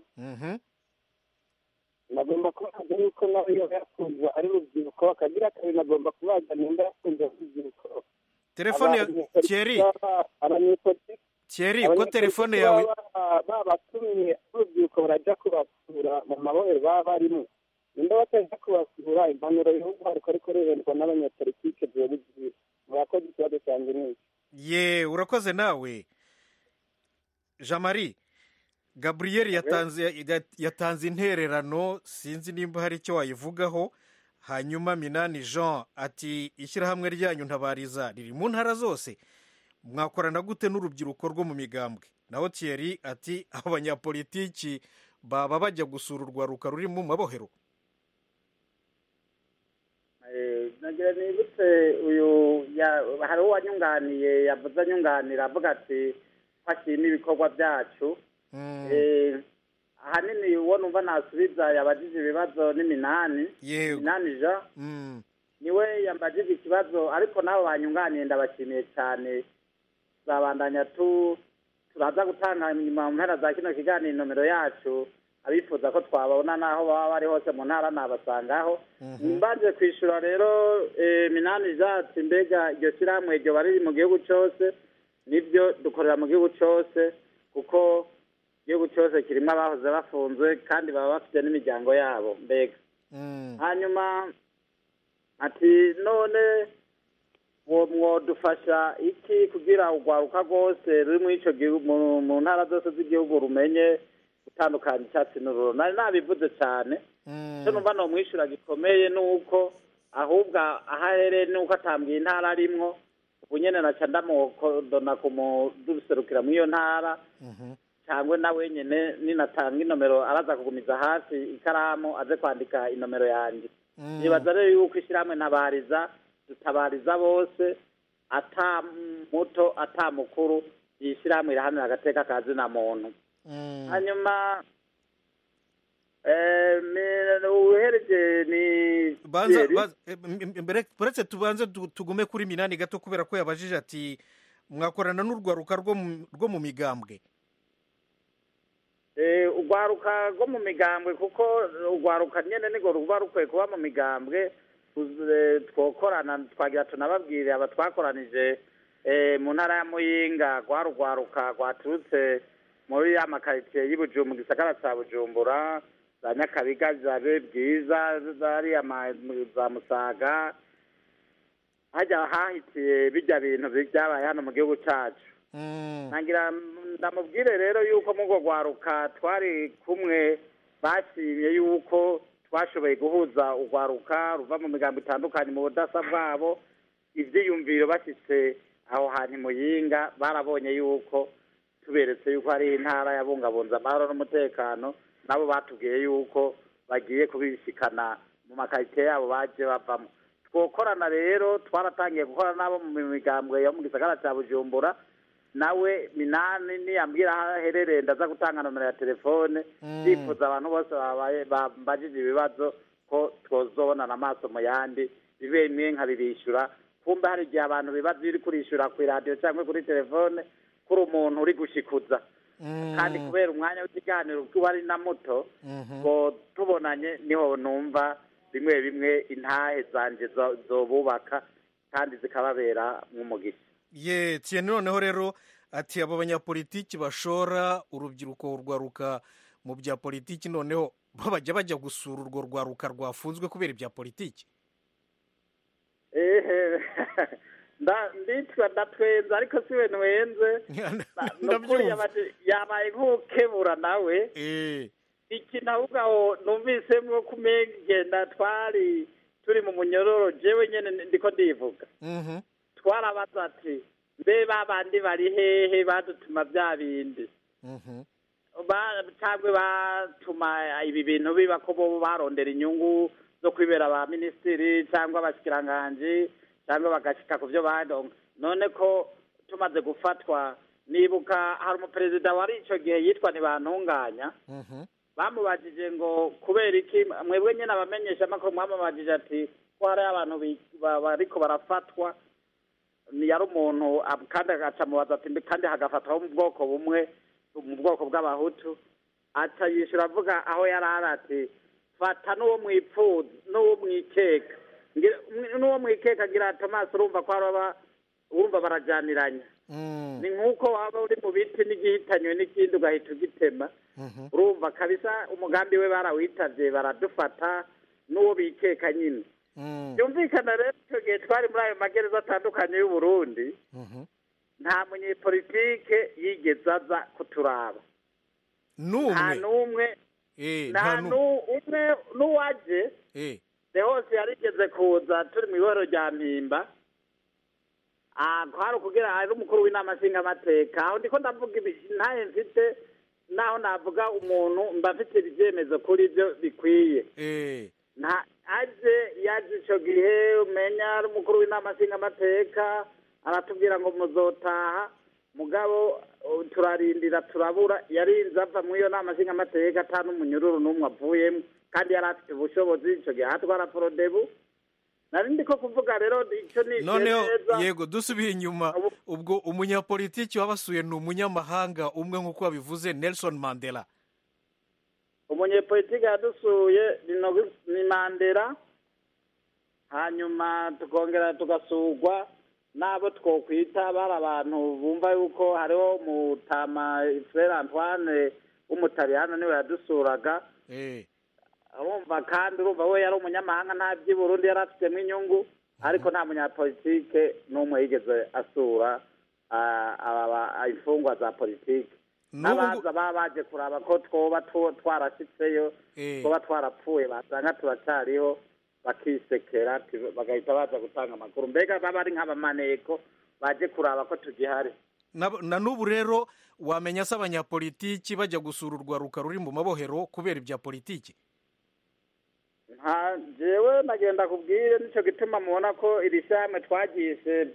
K: Nagomba kubaza yuko nawe iyo yakunze ari urubyiruko, akagira kabiri nagomba kubaza nimba yakunze urubyiruko.
A: Telefone ya Thierry. Thierry, ko telefone yawe
K: babatumye urubyiruko barajya kubasura mu mabohero baba barimo. Nimba batajya kubasura impanuro y'igihugu ariko reberwa n'abanyapolitike byobigira. Murakoze ikibazo cyanjye n'iki.
A: Urakoze nawe. Jean Marie, Gabriel yatanze intererano, sinzi nimba hari icyo wayivugaho. Hanyuma Minani Jean ati ishyirahamwe ryanyu Ntabariza riri mu ntara zose, mwakorana gute n'urubyiruko rwo mu migambwe? Naho Thierry ati abanyapolitiki baba bajya gusura urwaruka ruri mu mabohero.
E: Nagira nibutse hari uwanyunganiye yavuze anyunganira avuga ati twashima ibikorwa byacu. ahanini uwo numva nasubiza yabajije ibibazo ni Minani ja niwe yambajije ikibazo ariko nabo banyunganiye ndabashimiye cyane zabandanya turaza gutanga nyuma mu mpera za kino kiganiro nomero yacu abifuza ko twabona naho baba bari hose mu ntara nabasangaho mbanje kwishura rero Minani jati mbega iryo shyirahamwe iryo bari mu gihugu cyose nibyo dukorera mu gihugu cyose kuko igihugu cyose kirimo abahoze bafunzwe kandi baba bafite n'imiryango yabo mbega hanyuma ati none mwodufasha iki kugira urwaruka rwose ruri muri icyo gihugu mu ntara zose z'igihugu rumenye gutandukanya icyatsi n'ururo nari nabivuze cyane cyo numva no mwishyura gikomeye nuko ahubwo ahahereye nuko atambwiye intara arimwo ubu nyene naca ndamudona kumuduserukira muri iyo ntara cyangwa nawe nyene ninatanga inomero araza kugumiza hasi ikaramu aze kwandika inomero yanjye nibaza rero yuko ishyirahamwe ntabariza dutabariza bose ata muto ata mukuru yishyirahamwe irahanira agateka kazi na muntu hanyuma uhereje ni
A: buretse tubanze tugume kuri Minani gato kubera ko yabajije ati mwakorana n'urwaruka rwo mu migambwe
E: urwaruka rwo mu migambwe kuko urwaruka nyene niko ruba rukwiye kuba mu migambwe twokorana twagira tunababwire aba twakoranije mu ntara ya Muyinga rwaruka rwaturutse muri ya makaritiye y'Ibujumbu mu gisagara ca Bujumbura za Nyakabiga zabe bwiza zari za Musaga hajya hahitiye bijya bintu byabaye hano mu gihugu cyacu nangira ndamubwire rero yuko mu rwaruka twari kumwe bashimye yuko twashoboye guhuza urwaruka ruva mu migambo itandukanye mu budasa bwabo ivyiyumviro bashitse aho hantu Muyinga barabonye yuko tuberetse yuko hari intara yabungabunza amahoro n'umutekano nabo batubwiye yuko bagiye kubishikana mu makarite yabo baje bavamo twokorana rero twaratangiye gukora nabo mu migambwe yo mu gisagara cya Bujumbura nawe Minani niyambwira aherereye ndaza gutanga nomero ya telefone yifuza abantu bose babaye bambajije ibibazo ko twozobonana amaso mu yandi bibe bimwe nkabibishyura kumbe hari igihe abantu bibaza biri kurishura ku radio cyangwa kuri telefone kuri umuntu uri gushikuza kandi kubera umwanya w'ikiganiro kuba ari na muto ngo tubonanye niho numva bimwe bimwe intahe zanje zobubaka kandi zikababera nk'umugisha
A: tiye noneho rero ati abo banyapolitiki bashora urubyiruko urwaruka mu bya politiki noneho bajya gusura urwo rwaruka rwafunzwe kubera ibya politiki
E: nditwa ndatwenze ariko si we nwenze nukuri yabaye nk'ukebura nawe iki navuga aho numvisemwo kumegenda twari turi mu munyororo jewe nyene ndiko ndivuga twarabaza ati mbe babandi bari hehe badutuma bya bindi cyangwa batuma ibi bintu biba ko bo barondera inyungu zo kwibera ba minisitiri cyangwa abashikiranganje cyangwa bagashika ku byo badonga none ko tumaze gufatwa nibuka hari umuperezida wari icyo gihe yitwa Ntibantunganya bamubajije ngo kubera iki mwebwe nyine abamenyesha amakuru mwamubajije ati ko hari abantu bariko barafatwa yari umuntu kandi agaca mubaza ati kandi hagafatwaho mu bwoko bumwe mu bwoko bw'abahutu aca yishura avuga aho yari ari ati fata n'uwo mwipfuza n'uwo mwikeka n'uwo mwikeka agira Thomas urumva ko urumva barajyaniranya ni nk'uko waba uri mu biti n'igihitanywe n'ikindi ugahita ugitema urumva kabisa umugambi we barawitavye baradufata n'uwo bikeka nyine byumvikana rero icyo gihe twari muri ayo magereza atandukanye y'u Burundi nta munyepolitike yigeze aza kuturaba nta n'umwe n'uwaje hose yarigeze kuza turi mu iboro rya Mpimba hari ukugira ari umukuru w'inama nshingamateka aho ndiko ndavuga ntaye mfite naho navuga umuntu mba mfite ibyemezo kuri ibyo bikwiye yaje icyo gihe umenya ari umukuru w'inama nshingamateka aratubwira ngo muzotaha mugabo turarindira turabura yarinze ava muri iyo nama nshingamateka ata n'umunyururu n'umwe avuyemo kandi yari afite ubushobozi icyo gihe atwara forodebu nari ndi ko kuvuga rero icyo ni
A: noneho yego dusubiye inyuma ubwo umunyapolitiki wabasuye ni umunyamahanga umwe nk'uko wabivuze Nelson Mandela.
E: umunyapolitiki yadusuye ni Mandela, hanyuma tukongera tugasurwa n'abo twokwita bari abantu bumva yuko hariho Mutama Frere Antoine w'umutaliyano niwe yadusuraga. urumva kandi urumva we yari umunyamahanga nta by'i Burundi yari afitemo inyungu ariko nta munyapolitike n'umwe yigeze asura imfungwa za politiki n'abaza baba baje kuraba ko twoba twarashyitseyo twoba twarapfuye basanga turacyariho bakisekera bagahita baza gutanga amakuru mbega baba ari nk'abamaneko baje kuraba ko tugihari.
A: Na n'ubu rero wamenya se abanyapolitiki bajya gusura urwaruka ruri mu mabohero kubera ibya politiki?
E: jewe nagenda kubwire nicyo gituma mubona ko iri shyirahamwe twagise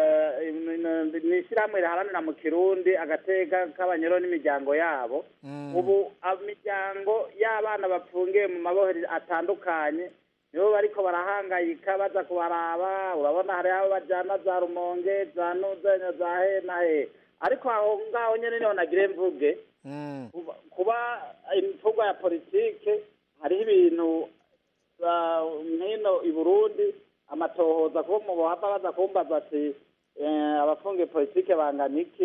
E: ni ishyirahamwe riharanira mu Kirundi agateka k'abanyoro n'imiryango yabo. ubu imiryango y'abana bafungiye mu mabohero atandukanye nibo bariko barahangayika baza kubaraba. urabona hari abo bajyana za Rumonge za Nuzenya za he na he ariko aho ngaho nyine niho nagire mvuge kuba imfungwa ya politike hariho ibintu nkino i Burundi amatohoza kuba mu bohava baza kumbaza ati abafungiye politike bangana iki.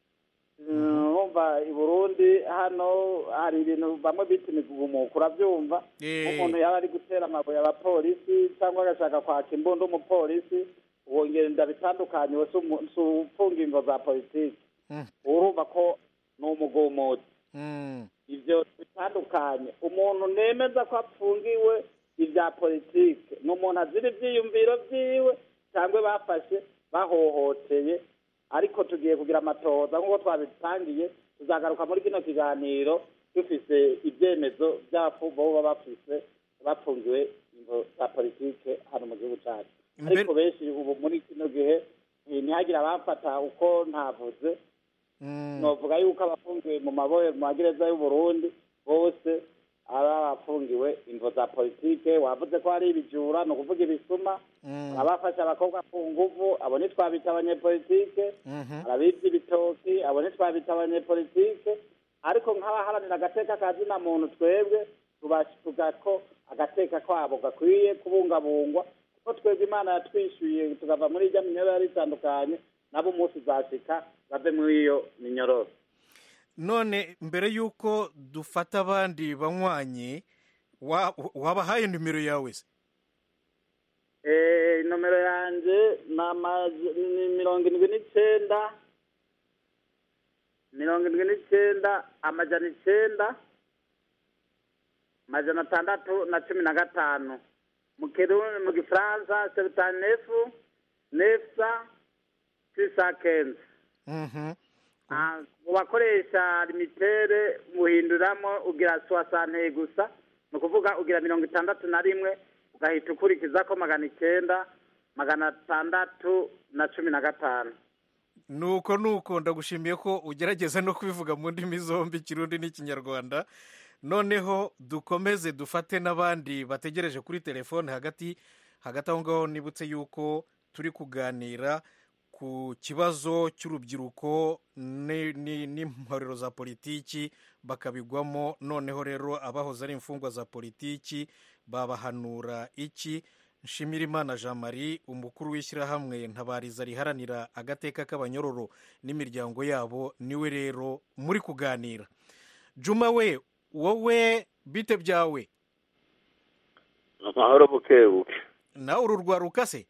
E: Urumva i Burundi hano hari ibintu bamwe bita imigumuko urabyumva umuntu yaba ari gutera amabuye abapolisi cyangwa agashaka kwaka imbunda umupolisi wongera bitandukanye wese ufunga ingo za politike urumva ko ni umugumuzi. ibyo bitandukanye umuntu nemeza ko apfungiwe ibya politike ni umuntu azira ibyiyumviro byiwe cyangwa bafashe bahohoteye ariko tugiye kugira amatohoza nk'uko twabitangiye tuzagaruka muri kino kiganiro dufise ibyemezo by'abafu baba bafise bafungiwe ingo za politike hano mu gihugu cyacu ariko benshi ubu muri kino gihe ntihagire abafata uko ntavuze novuga yuko abafungiwe mu mabohero mu magereza y'u Burundi bose abafungiwe ingo za politike. wavuze ko hari ibijura ni ukuvuga ibisuma abafashe abakobwa ku nguvu abo ntitwabita abanyepolitike arabibye ibitoki abo ntitwabita abanyepolitike ariko nk'abaharanira agateka ka zina muntu twebwe tubashuka ko agateka kwabo gakwiye kubungabungwa kuko twebwe Imana yatwishyuye tukava muri irya minyororo yari itandukanye nabo umunsi uzashika bave muri iyo minyororo.
A: none mbere y'uko dufata abandi banywanyi wabahaye nimero yawe se?
E: Nomero yanjye ni 79 amajana 9 amajana 615 mu Kirundi mu Gifaransa 79 915. Ubakoresha limitere muhinduramo ugira 60 gusa ni ukuvuga ugira 61 ugahita ukurikiza ko 900 615.
A: nuko ndagushimiye ko ugerageza no kubivuga mu ndimi zombi Kirundi n'Ikinyarwanda. noneho dukomeze dufate n'abandi bategereje kuri telefone hagati aho ngaho nibutse yuko turi kuganira ku kibazo cy'urubyiruko n'imporero za politiki bakabigwamo. noneho rero abahoze ari imfungwa za politiki babahanura iki? Nshimirimana Jean Marie umukuru w'ishyirahamwe Ntabariza riharanira agateka k'abanyororo n'imiryango yabo niwe rero muri kuganira. Juma we wowe bite byawe?
L: amahoro bukebuke.
A: nawe ururwaruka se?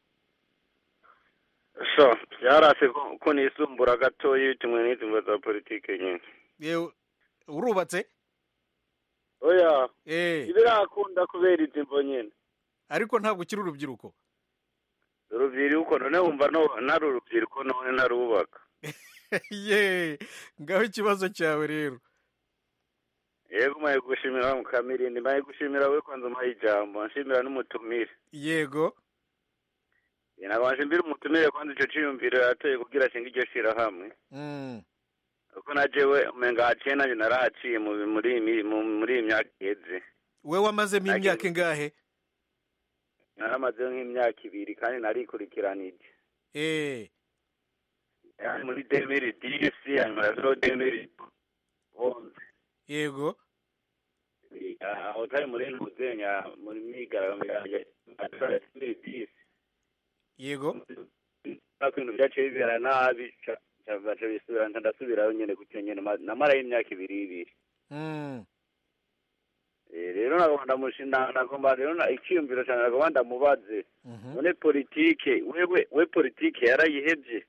L: byarase ko nisumbura gatoya bitumwe n'izimba za politike nyine.
A: urubatse?
L: oya ibirakunda kubera izimbo nyine
A: ariko ntabwo ukiri urubyiruko.
L: urubyiruko none wumva nari urubyiruko none narubaka.
A: ngaho ikibazo cyawe rero.
L: yego maye gushimira Mukamirindi, maye gushimira we kwanza maye ijambo, nshimira n'umutumire.
A: yego
L: nabanje mbira umutumire kwanza icyo cyiyumviro yateye kugira shinga iryo shira hamwe. kuko na jewe umenga haciye nanjye narahaciye muri iyi myaka iheze.
A: we wamazemo imyaka ingahe?
L: naramazeho nk'imyaka 2 kandi narikurikiranije. muri 2010 hanyuma 2011.
A: yego
L: aho tari muri Nuzenya muri migaragambyo ya 2010.
A: yego
L: ibintu byaciye bibera nabi baca bisubira ndasubirayo nyene gutyo nyene namarayo imyaka 2. rero nagomba rero icyiyumviro cyane nagomba ndamubaze none politike we politike yarayihebye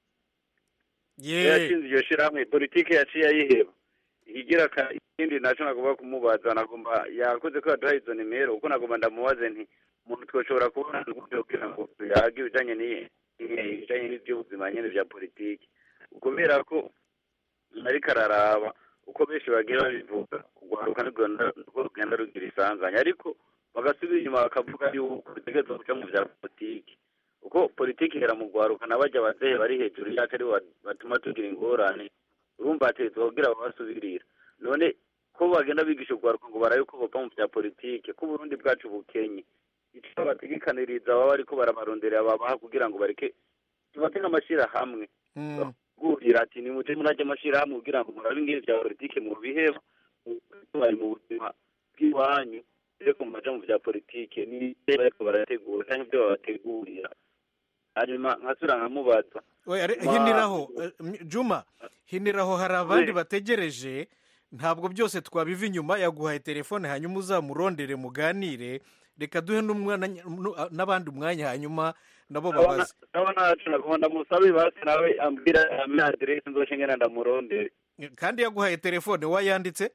L: yashinze iyo shirahamwe politike yaciye ayiheba igira ikindi naco nagomba kumubaza nagomba yakoze ko yaduhaye izo nimero kuko nagomba ndamubaze nti umuntu twoshobora kubona n'uburyo kugira ngo tuyage ibijanye n'iby'ubuzima nyene bya politike kubera ko ariko araraba uko benshi bagiye babivuga urwaruka nirwo rugenda rugira isanganya ariko bagasubira inyuma bakavuga yuko rutegerezwa guca mu bya politiki uko politiki ihera mu rwaruka n'abajya bazehe bari hejuru yacu ari batuma tugira ingorane urumva hategerezwa kugira babasubirira none ko bagenda bigisha urwaruka ngo barabe ko bava mu bya politiki ko Burundi bwacu bukenye icyo bategekaniriza baba bariko barabaronderera babaha kugira ngo bareke tubate nk'amashirahamwe gurira ati ni muje muraje amashirahamwe kugira ngo murabe ingene bya politiki mu biheba bari mu buzima bw'iwanyu reko muja mu bya politiki ni bariko barategura kandi ibyo babategurira hanyuma nkasura nkamubaza
A: hiniraho Juma hiniraho hari abandi bategereje ntabwo byose twabiva inyuma yaguhaye telefone hanyuma uzamurondere muganire reka duhe n'abandi umwanya hanyuma nabo babaze
L: ndamusabe basi nawe ambwira address nzoshengena ndamurondere
A: kandi yaguhaye telefone wayanditse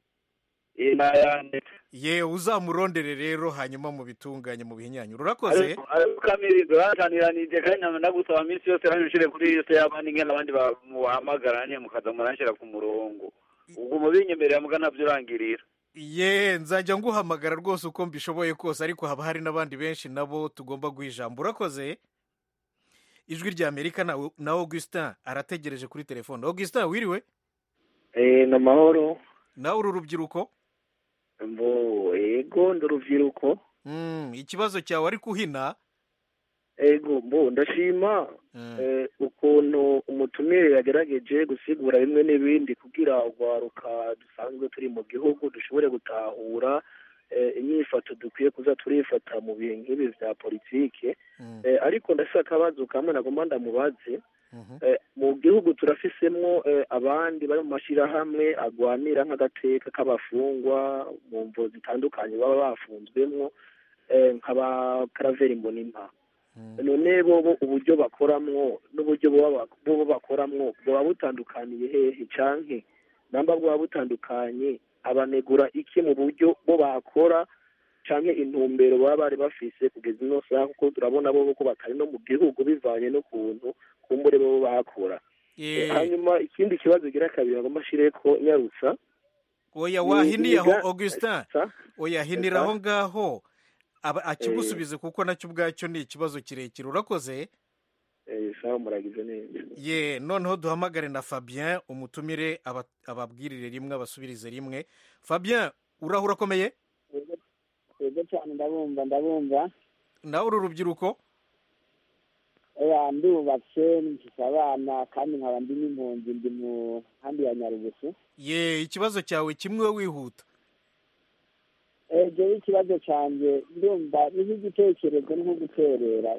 L: nayanditse
A: ye uzamurondere rero hanyuma mu bitunganye mu bihinyanyura urakoze
L: kamirizo bataniranije kandi ndagusaba minsi yose ranshire kuri yose y'abandi ngene abandi bamuhamagaranye mukaza muranshira ku murongo ubwo mubinyemerera muga ntabyo urangirira
A: ye nzajya nguhamagara rwose uko mbishoboye kose ariko haba hari n'abandi benshi nabo tugomba guha ijambo urakoze ijwi rya Amerika na Augustin arategereje kuri telefone Augustin wiriwe
M: namahoro
A: nawe uru rubyiruko
M: ego ndurubyiruko
A: ikibazo cyawe ari kuhina
M: ego ndashima ukuntu umutumire yagerageje gusigura bimwe n'ibindi kugira urwaruka dusanzwe turi mu gihugu dushobore gutahura imyifato dukwiye kuza turifata mu bihe nk'ibi bya politike ariko ndashaka akabazo kamwe nagomba ndamubaze mu gihugu turafisemwo abandi bari mu mashyirahamwe agwanira nk'agateka k'abafungwa mu mvo zitandukanye baba bafunzwemwo nk'aba Karaveri Mbonimpa none bo uburyo bakoramwo n'uburyo bo bakoramwo bwaba butandukaniye hehe canke namba bwaba butandukanye abanegura iki mu buryo bo bakora canke intumbero baba bari bafise kugeza ino saha kuko turabona bo ko batari no mu gihugu bivanye n'ukuntu kumbure bo bakora hanyuma ikindi kibazo gira kabiri agomba ashireko nyarutsa
A: oya wahiniye aho Augustin oya hiniraho ngaho akigusubize kuko nacyo ubwacyo ni ikibazo kirekire urakoze
M: sawa muragize neza
A: ye noneho duhamagare na Fabien umutumire ababwirire rimwe abasubirize rimwe Fabien urahura komeye
N: yego cyane ndabumva
A: nawe uru rubyiruko
N: ndubatse mfise abana kandi nkaba ndi n'impunzi ndi mu handi ya Nyarugusu
A: ye ikibazo cyawe kimwe wihuta
N: jewe ikibazo canje ndumva ni nk'igitekerezo ni nko guterera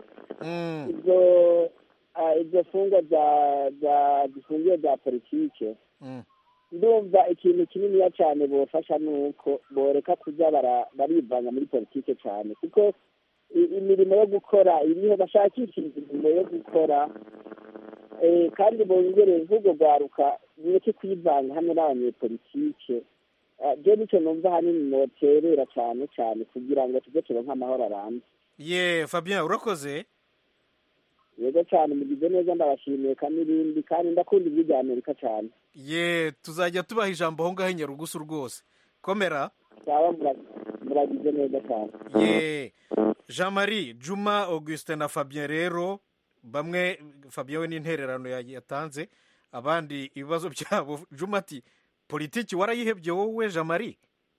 N: izo fungwa zifungiye za politike ndumva ikintu kininiya cyane bofasha nuko boreka kuza barivanga muri politike cyane kuko imirimo yo gukora iriho bashakisha imirimo yo gukora kandi bongereye nk'ubwo rwaruka mureke kwivanga hamwe n'abanyepolitike je nicyo numva hanini noterera cyane cyane kugira ngo tujye turonka amahoro arambye
A: ye Fabien urakoze
N: yego cyane mugize neza ndabashimiye n'ibindi kandi ndakunda ijwi rya Amerika cyane
A: ye tuzajya tubaha ijambo aho ngaho i Nyarugusu rwose komera
N: sawa muragize neza cyane
A: ye Jean-Marie Juma Augustin na Fabien rero bamwe Fabien we n'intererano yatanze abandi ibibazo byabo. Juma ati politiki warayihebye wowe Jamari?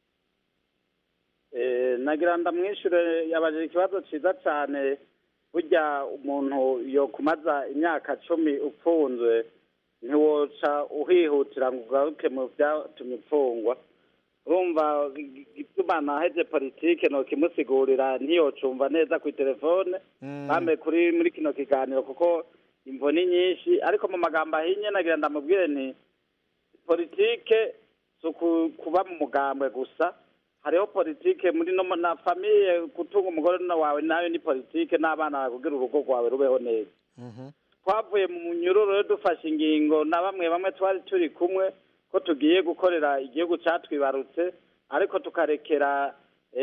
E: Nagira ndamwishure yabajije ikibazo ciza cyane. Burya umuntu yo kumaza imyaka 10 upfunzwe ntiwoca uhihutira ngo ugaruke mu byatumye upfungwa. Urumva gituma naheze politike no kimusigurira ntiyocumva neza ku telefone bambe kuri muri kino kiganiro kuko imvo ni nyinshi, ariko mu magambo ahinye nagira ndamubwire ni politike kuba mu mugambwe gusa. Hariho politike muri no na famille, gutunga umugore wawe nayo ni politike, n'abana kugira urugo rwawe rubeho neza. Twavuye mu munyururu dufashe ingingo na bamwe twari turi kumwe ko tugiye gukorera igihugu cyatwibarutse, ariko tukarekera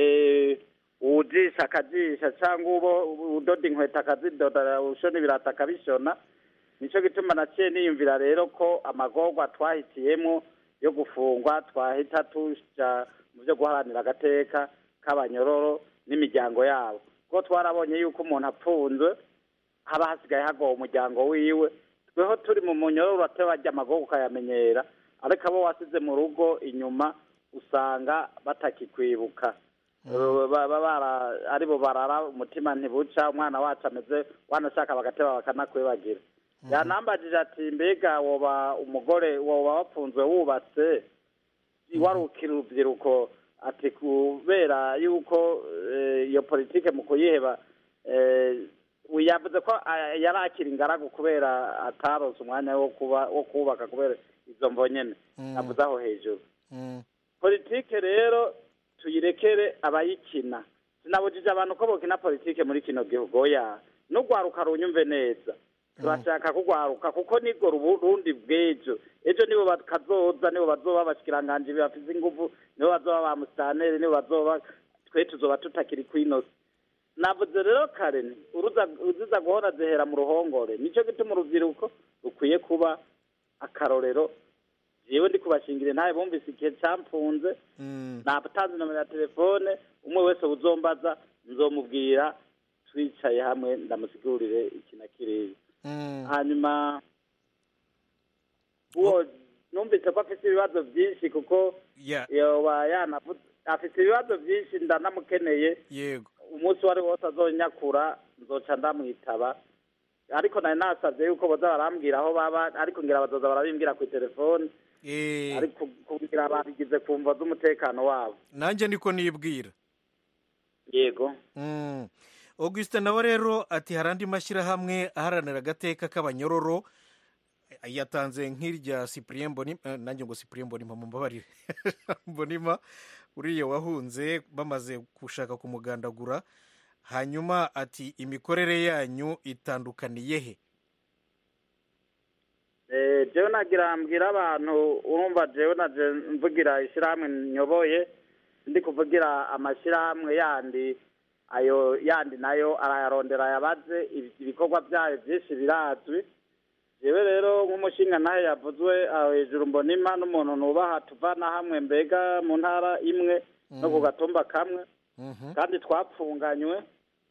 E: ujisha akajisha cyangwa udoda inkweto akazidoda, ushona ibirata akabishona. Nicyo gituma naciye niyumvira rero ko amagorwa twahitiyemo yo gufungwa twahita tuja mu byo guharanira agateka k'abanyororo n'imiryango yabo, kuko twarabonye yuko umuntu apfunzwe haba hasigaye hagowe umuryango wiwe. Tweho turi mu munyororo atebajya amagorwa ukayamenyera, ariko abo wasize mu rugo inyuma usanga batakikwibuka, aribo barara umutima ntibuca. Umwana wacu ameze wanashaka bagateba bakanakwibagira. Yanambajije ati mbega woba umugore woba wapfunzwe wubatse warukira urubyiruko, ati kubera yuko iyo politike mu kuyiheba yavuze ko yarakira ingaragu kubera ataronse umwanya wo kubaka kubera izo mvo nyene navuze aho hejuru. Politike rero tuyirekere abayikina. Sinabujije abantu ko bokina politike muri kino gihugu, oya n'ugwaruka runyumve neza. Turashaka kugwaruka kuko nigo Burundi bw'ejo. Ejo nibo bakazoza, nibo bazoba abashikiranganje bafise ingufu, nibo bazoba ba mustaneri, nibo bazoba twe tuzoba tutakiri kwino. Navuze rero kare uziza guhora zehera mu ruhongore. Nico gituma urubyiruko rukwiye kuba akarorero. Jewe ndi kubashingire nawe bumvise igihe cyamfunze, nabatanze nomero ya telefone, umwe wese uzombaza nzomubwira, twicaye hamwe ndamusigurire ikina kirere. Hanyuma uwo numvise ko afite ibibazo byinshi kuko yoba yanavuze afite ibibazo byinshi ndanamukeneye.
A: Yego,
E: umunsi wari wose azonyakura nzoca ndamwitaba, ariko nari nasabye yuko boza barambwira aho baba, ariko ngira bazoza barabimbwira ku telefone, ariko kugira babigize kumva z'umutekano wabo.
A: Nanjye niko nibwira.
E: Yego.
A: Augustin nawe rero ati hari andi mashyirahamwe aharanira agateka k'abanyororo, yatanze nk'irya Cyprien Mbonimpa, nanjye ngo Cyprien Mbonimpa mumbabarire Mbonimpa uriya wahunze bamaze gushaka kumugandagura. Hanyuma ati imikorere yanyu itandukaniye he?
E: Jewe nagira mbwira abantu, urumva jewe naje mvugira ishyirahamwe nyoboye, ndi kuvugira amashyirahamwe yandi, ayo yandi nayo arayarondera yabaze ibikorwa byayo byinshi birazwi. Jewe rero nk'umushinga nahe yavuzwe aho hejuru Mbonimpa n'umuntu nubaha tuvana hamwe mbega mu ntara imwe no ku gatumba kamwe, kandi twapfunganywe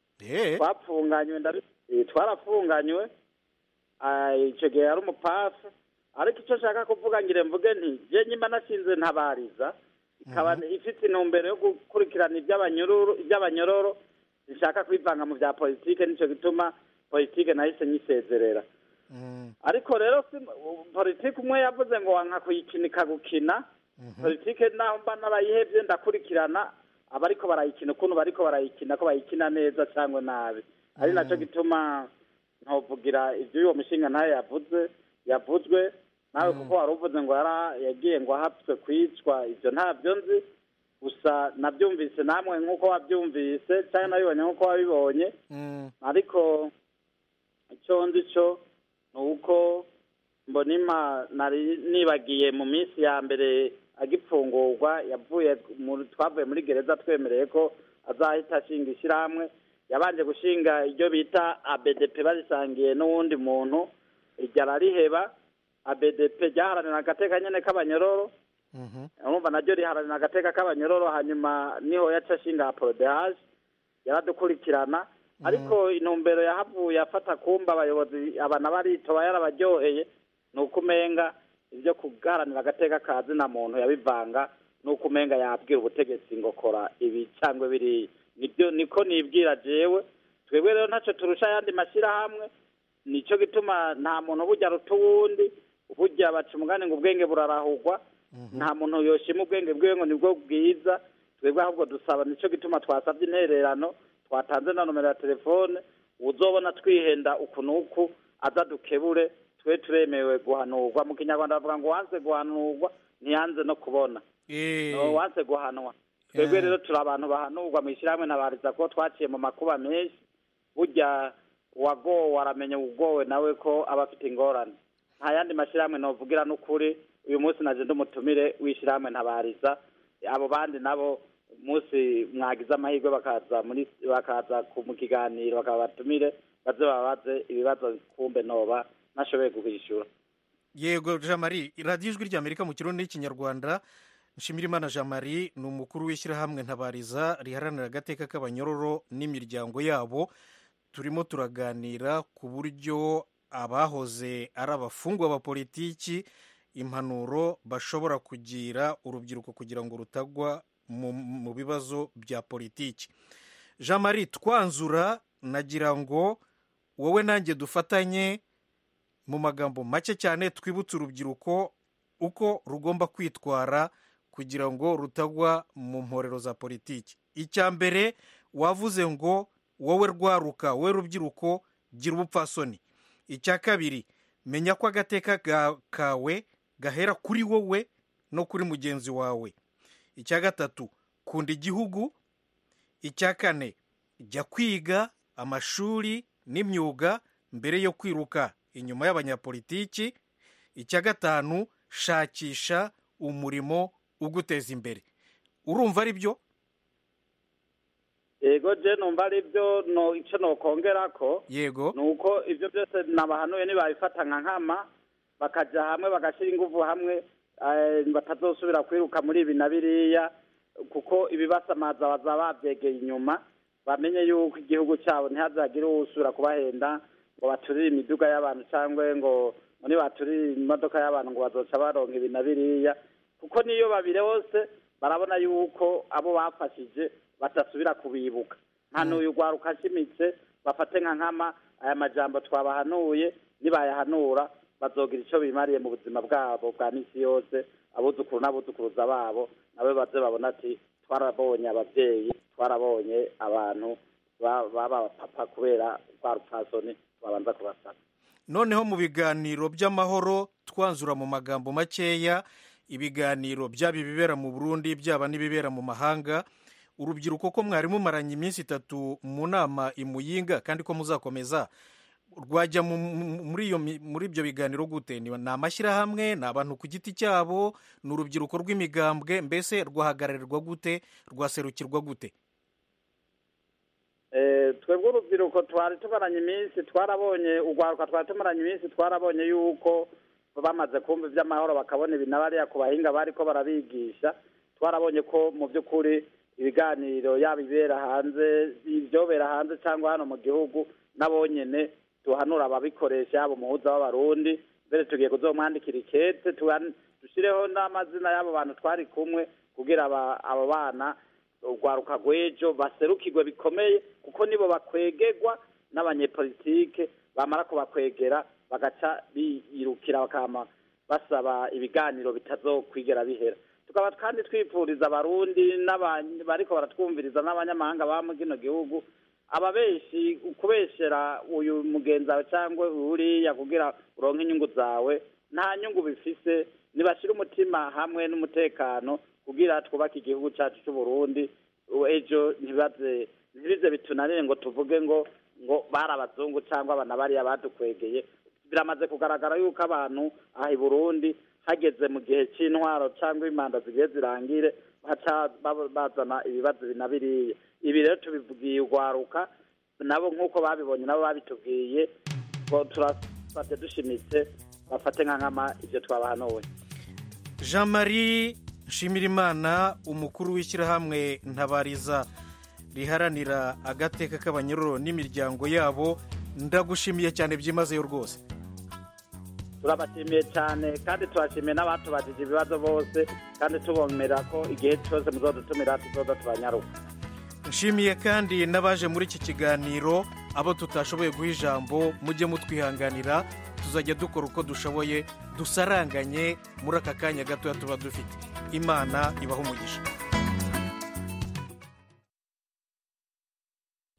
E: twarafunganywe icyo gihe yari umupasi. Ariko icyo nshaka kuvuga ngire mvuge nti je nyimba nashinze ntabariza ikaba ifite intumbero yo gukurikirana iby'abanyororo, nshaka kwivanga mu bya politike, nicyo gituma politike nahise nyisezerera. Ariko rero politike umwe yavuze ngo wanka kuyikinika gukina politike, naho mba narayihevye ndakurikirana abariko barayikina ukuntu bariko barayikina, ko bayikina neza cyangwa nabi. Ari nacyo gituma ntovugira ibyo uwo mushinga nawe yavuzwe nawe, kuko wari uvuze ngo yagiye ngo ahapfwe kwicwa, ibyo ntabyo nzi. Gusa nabyumvise namwe nk'uko wabyumvise cyangwa nabibonye nk'uko wabibonye. Ariko icyo nzi cyo ni uko Mbonimpa nari nibagiye mu minsi ya mbere agipfungurwa, twavuye muri gereza twemereye ko azahita ashinga ishyirahamwe. Yabanje gushinga iryo bita ABDP barisangiye n'uwundi muntu, iryo arariheba. ABDP ryaharanira agateka nyene k'abanyororo, urumva naryo riharanira agateka k'abanyororo. Hanyuma niho yaca ashinga PRODH, yaradukurikirana. Ariko intumbero yahavuye afata kumba abayobozi abana baritoba yarabaryoheye, ni uko umenga ibyo kugaharanira agateka ka zina muntu yabivanga ni uko umenga yabwira ubutegetsi ngo kora ibi cyangwa biriya niko nibwira jewe twebwe rero ntacyo turusha ayandi mashyirahamwe nicyo gituma nta muntu burya ruta uwundi burya baca umugani ngo ubwenge burarahugwa nta muntu yoshima ubwenge bwiwe ngo nibwo bwiza twebwe ahubwo dusaba nicyo gituma twasabye intererano twatanze na nomero ya telefone uzobona twihenda uku n'uku aza dukebure twe turemewe guhanurwa mu kinyarwanda bavuga ngo wanze guhanurwa ntiyanze no kubona wanze guhanwa twebwe rero turi abantu bahanurwa mu ishyirahamwe ntabariza ko twaciye mu makuba menshi burya uwagowe aramenya ugowe nawe ko aba afite ingorane nta yandi mashyirahamwe novugira n'ukuri uyu munsi naje ndumutumire w'ishyirahamwe ntabariza abo bandi nabo umunsi mwagize amahirwe bakaza mu kiganiro bakaba batumire baze babaze ibibazo kumbe noba nashoboye kubishyura.
A: Yego Jean Marie, radiyo ijwi ry'Amerika mu kirundi n'ikinyarwanda. Nshimirimana Jean Marie ni umukuru w'ishyirahamwe ntabariza riharanira agateka k'abanyororo n'imiryango yabo. Turimo turaganira ku buryo abahoze ari abafungwa ba politiki impanuro bashobora kugira urubyiruko kugira ngo rutagwa mu bibazo bya politiki. Jean Marie, twanzura nagira ngo wowe nanjye dufatanye mu magambo make cyane twibutse urubyiruko uko rugomba kwitwara kugira ngo rutagwa mu mporero za politiki. Icya mbere wavuze ngo wowe rwaruka wowe rubyiruko gira ubupfasoni. Icya kabiri menya ko agateka kawe gahera kuri wowe no kuri mugenzi wawe. Icya gatatu kunda igihugu. Icya kane jya kwiga amashuri n'imyuga mbere yo kwiruka inyuma y'abanyapolitiki. Icya gatanu shakisha umurimo uguteza imbere. Urumva ari byo?
E: Yego je numva ari byo no icyo nokongera ko
A: yego
E: nuko ibyo byose nabahanuye nibabifata nka nkama bakaja hamwe bagashira ingufu hamwe batazosubira kwiruka muri ibi na biriya kuko ibibasamaza bazaba babyegeye inyuma bamenye yuko igihugu cyabo ntihazagire usubira kubahenda ngo baturire imiduga y'abantu cyangwa ngo muri baturire imodoka y'abantu ngo bazoca baronka ibi na biriya kuko niyo babire hose barabona yuko abo bafashije batasubira kubibuka nta n'uyu rwaruka ashimitse bafate nka nkama aya majambo twabahanuye nibayahanura bazogira icyo bimariye mu buzima bwabo bwa misi yose abuzukuru n'abuzukuruza babo nawe baze babona ati twarabonye ababyeyi twarabonye abantu baba papa kubera rwa rupfasoni babanza kubasaba.
A: Noneho mu biganiro by'amahoro twanzura mu magambo makeya ibiganiro byaba ibibera mu Burundi byaba n'ibibera mu mahanga. Urubyiruko ko mwari mumaranye iminsi 3 mu nama imuyinga kandi ko muzakomeza rwajya muri ibyo biganiro gute? Ni amashyirahamwe, ni abantu ku giti cyabo, ni urubyiruko rw'imigambwe, mbese rwahagararirwa gute, rwaserukirwa gute?
E: Twebwe urubyiruko twari tumaranye iminsi twarabonye urwaruka twari tumaranye iminsi twarabonye yuko bamaze kumva iby'amahoro bakabona ibinabariya ku bahinga bariko barabigisha twarabonye ko mu by'ukuri ibiganiro yaba ibera hanze ibyobera hanze cyangwa hano mu gihugu nabonyene tuhanura ababikoresha yabo muhuza w'abarundi mbere tugiye kuzomwandikira ikete dushireho n'amazina y'abo bantu twari kumwe kugira abo bana urwaruka rw'ejo baserukirwe bikomeye kuko nibo bakwegegwa n'abanyepolitike bamara kubakwegera bagaca biyirukira bakama basaba ibiganiro bitazokwigera bihera. Tukaba kandi twifuriza abarundi bariko baratwumviriza n'abanyamahanga ba mu kino gihugu ababeshi kubeshera uyu mugenzi wawe cyangwa uriya kugira uronke inyungu zawe nta nyungu bifise nibashira umutima hamwe n'umutekano kugira twubake igihugu cyacu cy'u Burundi ejo ntibize bitunanire ngo tuvuge ngo bari abazungu cyangwa abana bariya badukwegeye. Biramaze kugaragara yuko abantu aha i Burundi hageze mu gihe cy'intwaro cyangwa imanda zigiye zirangire bazana ibibazo binabiriye. Ibi rero tubivugiye urwaruka nabo nk'uko babibonye nabo babitubwiye turafate dushimitse bafate nka nkama ibyo twabahanuye.
A: Jean Marie Nshimirimana umukuru w'ishyirahamwe ntabariza riharanira agateka k'abanyororo n'imiryango yabo ndagushimiye cyane byimazeyo rwose.
E: turabashimiye cyane kandi turashimiye n'abatubajije ibibazo bose kandi tubomera ko igihe cyose muzodutumira tuzoza tubanyaruka.
A: nshimiye kandi n'abaje muri iki kiganiro, abo tutashoboye guha ijambo mujye mutwihanganira, tuzajya dukora uko dushoboye dusaranganye muri aka kanya gatoya tuba dufite. Imana ibaha umugisha.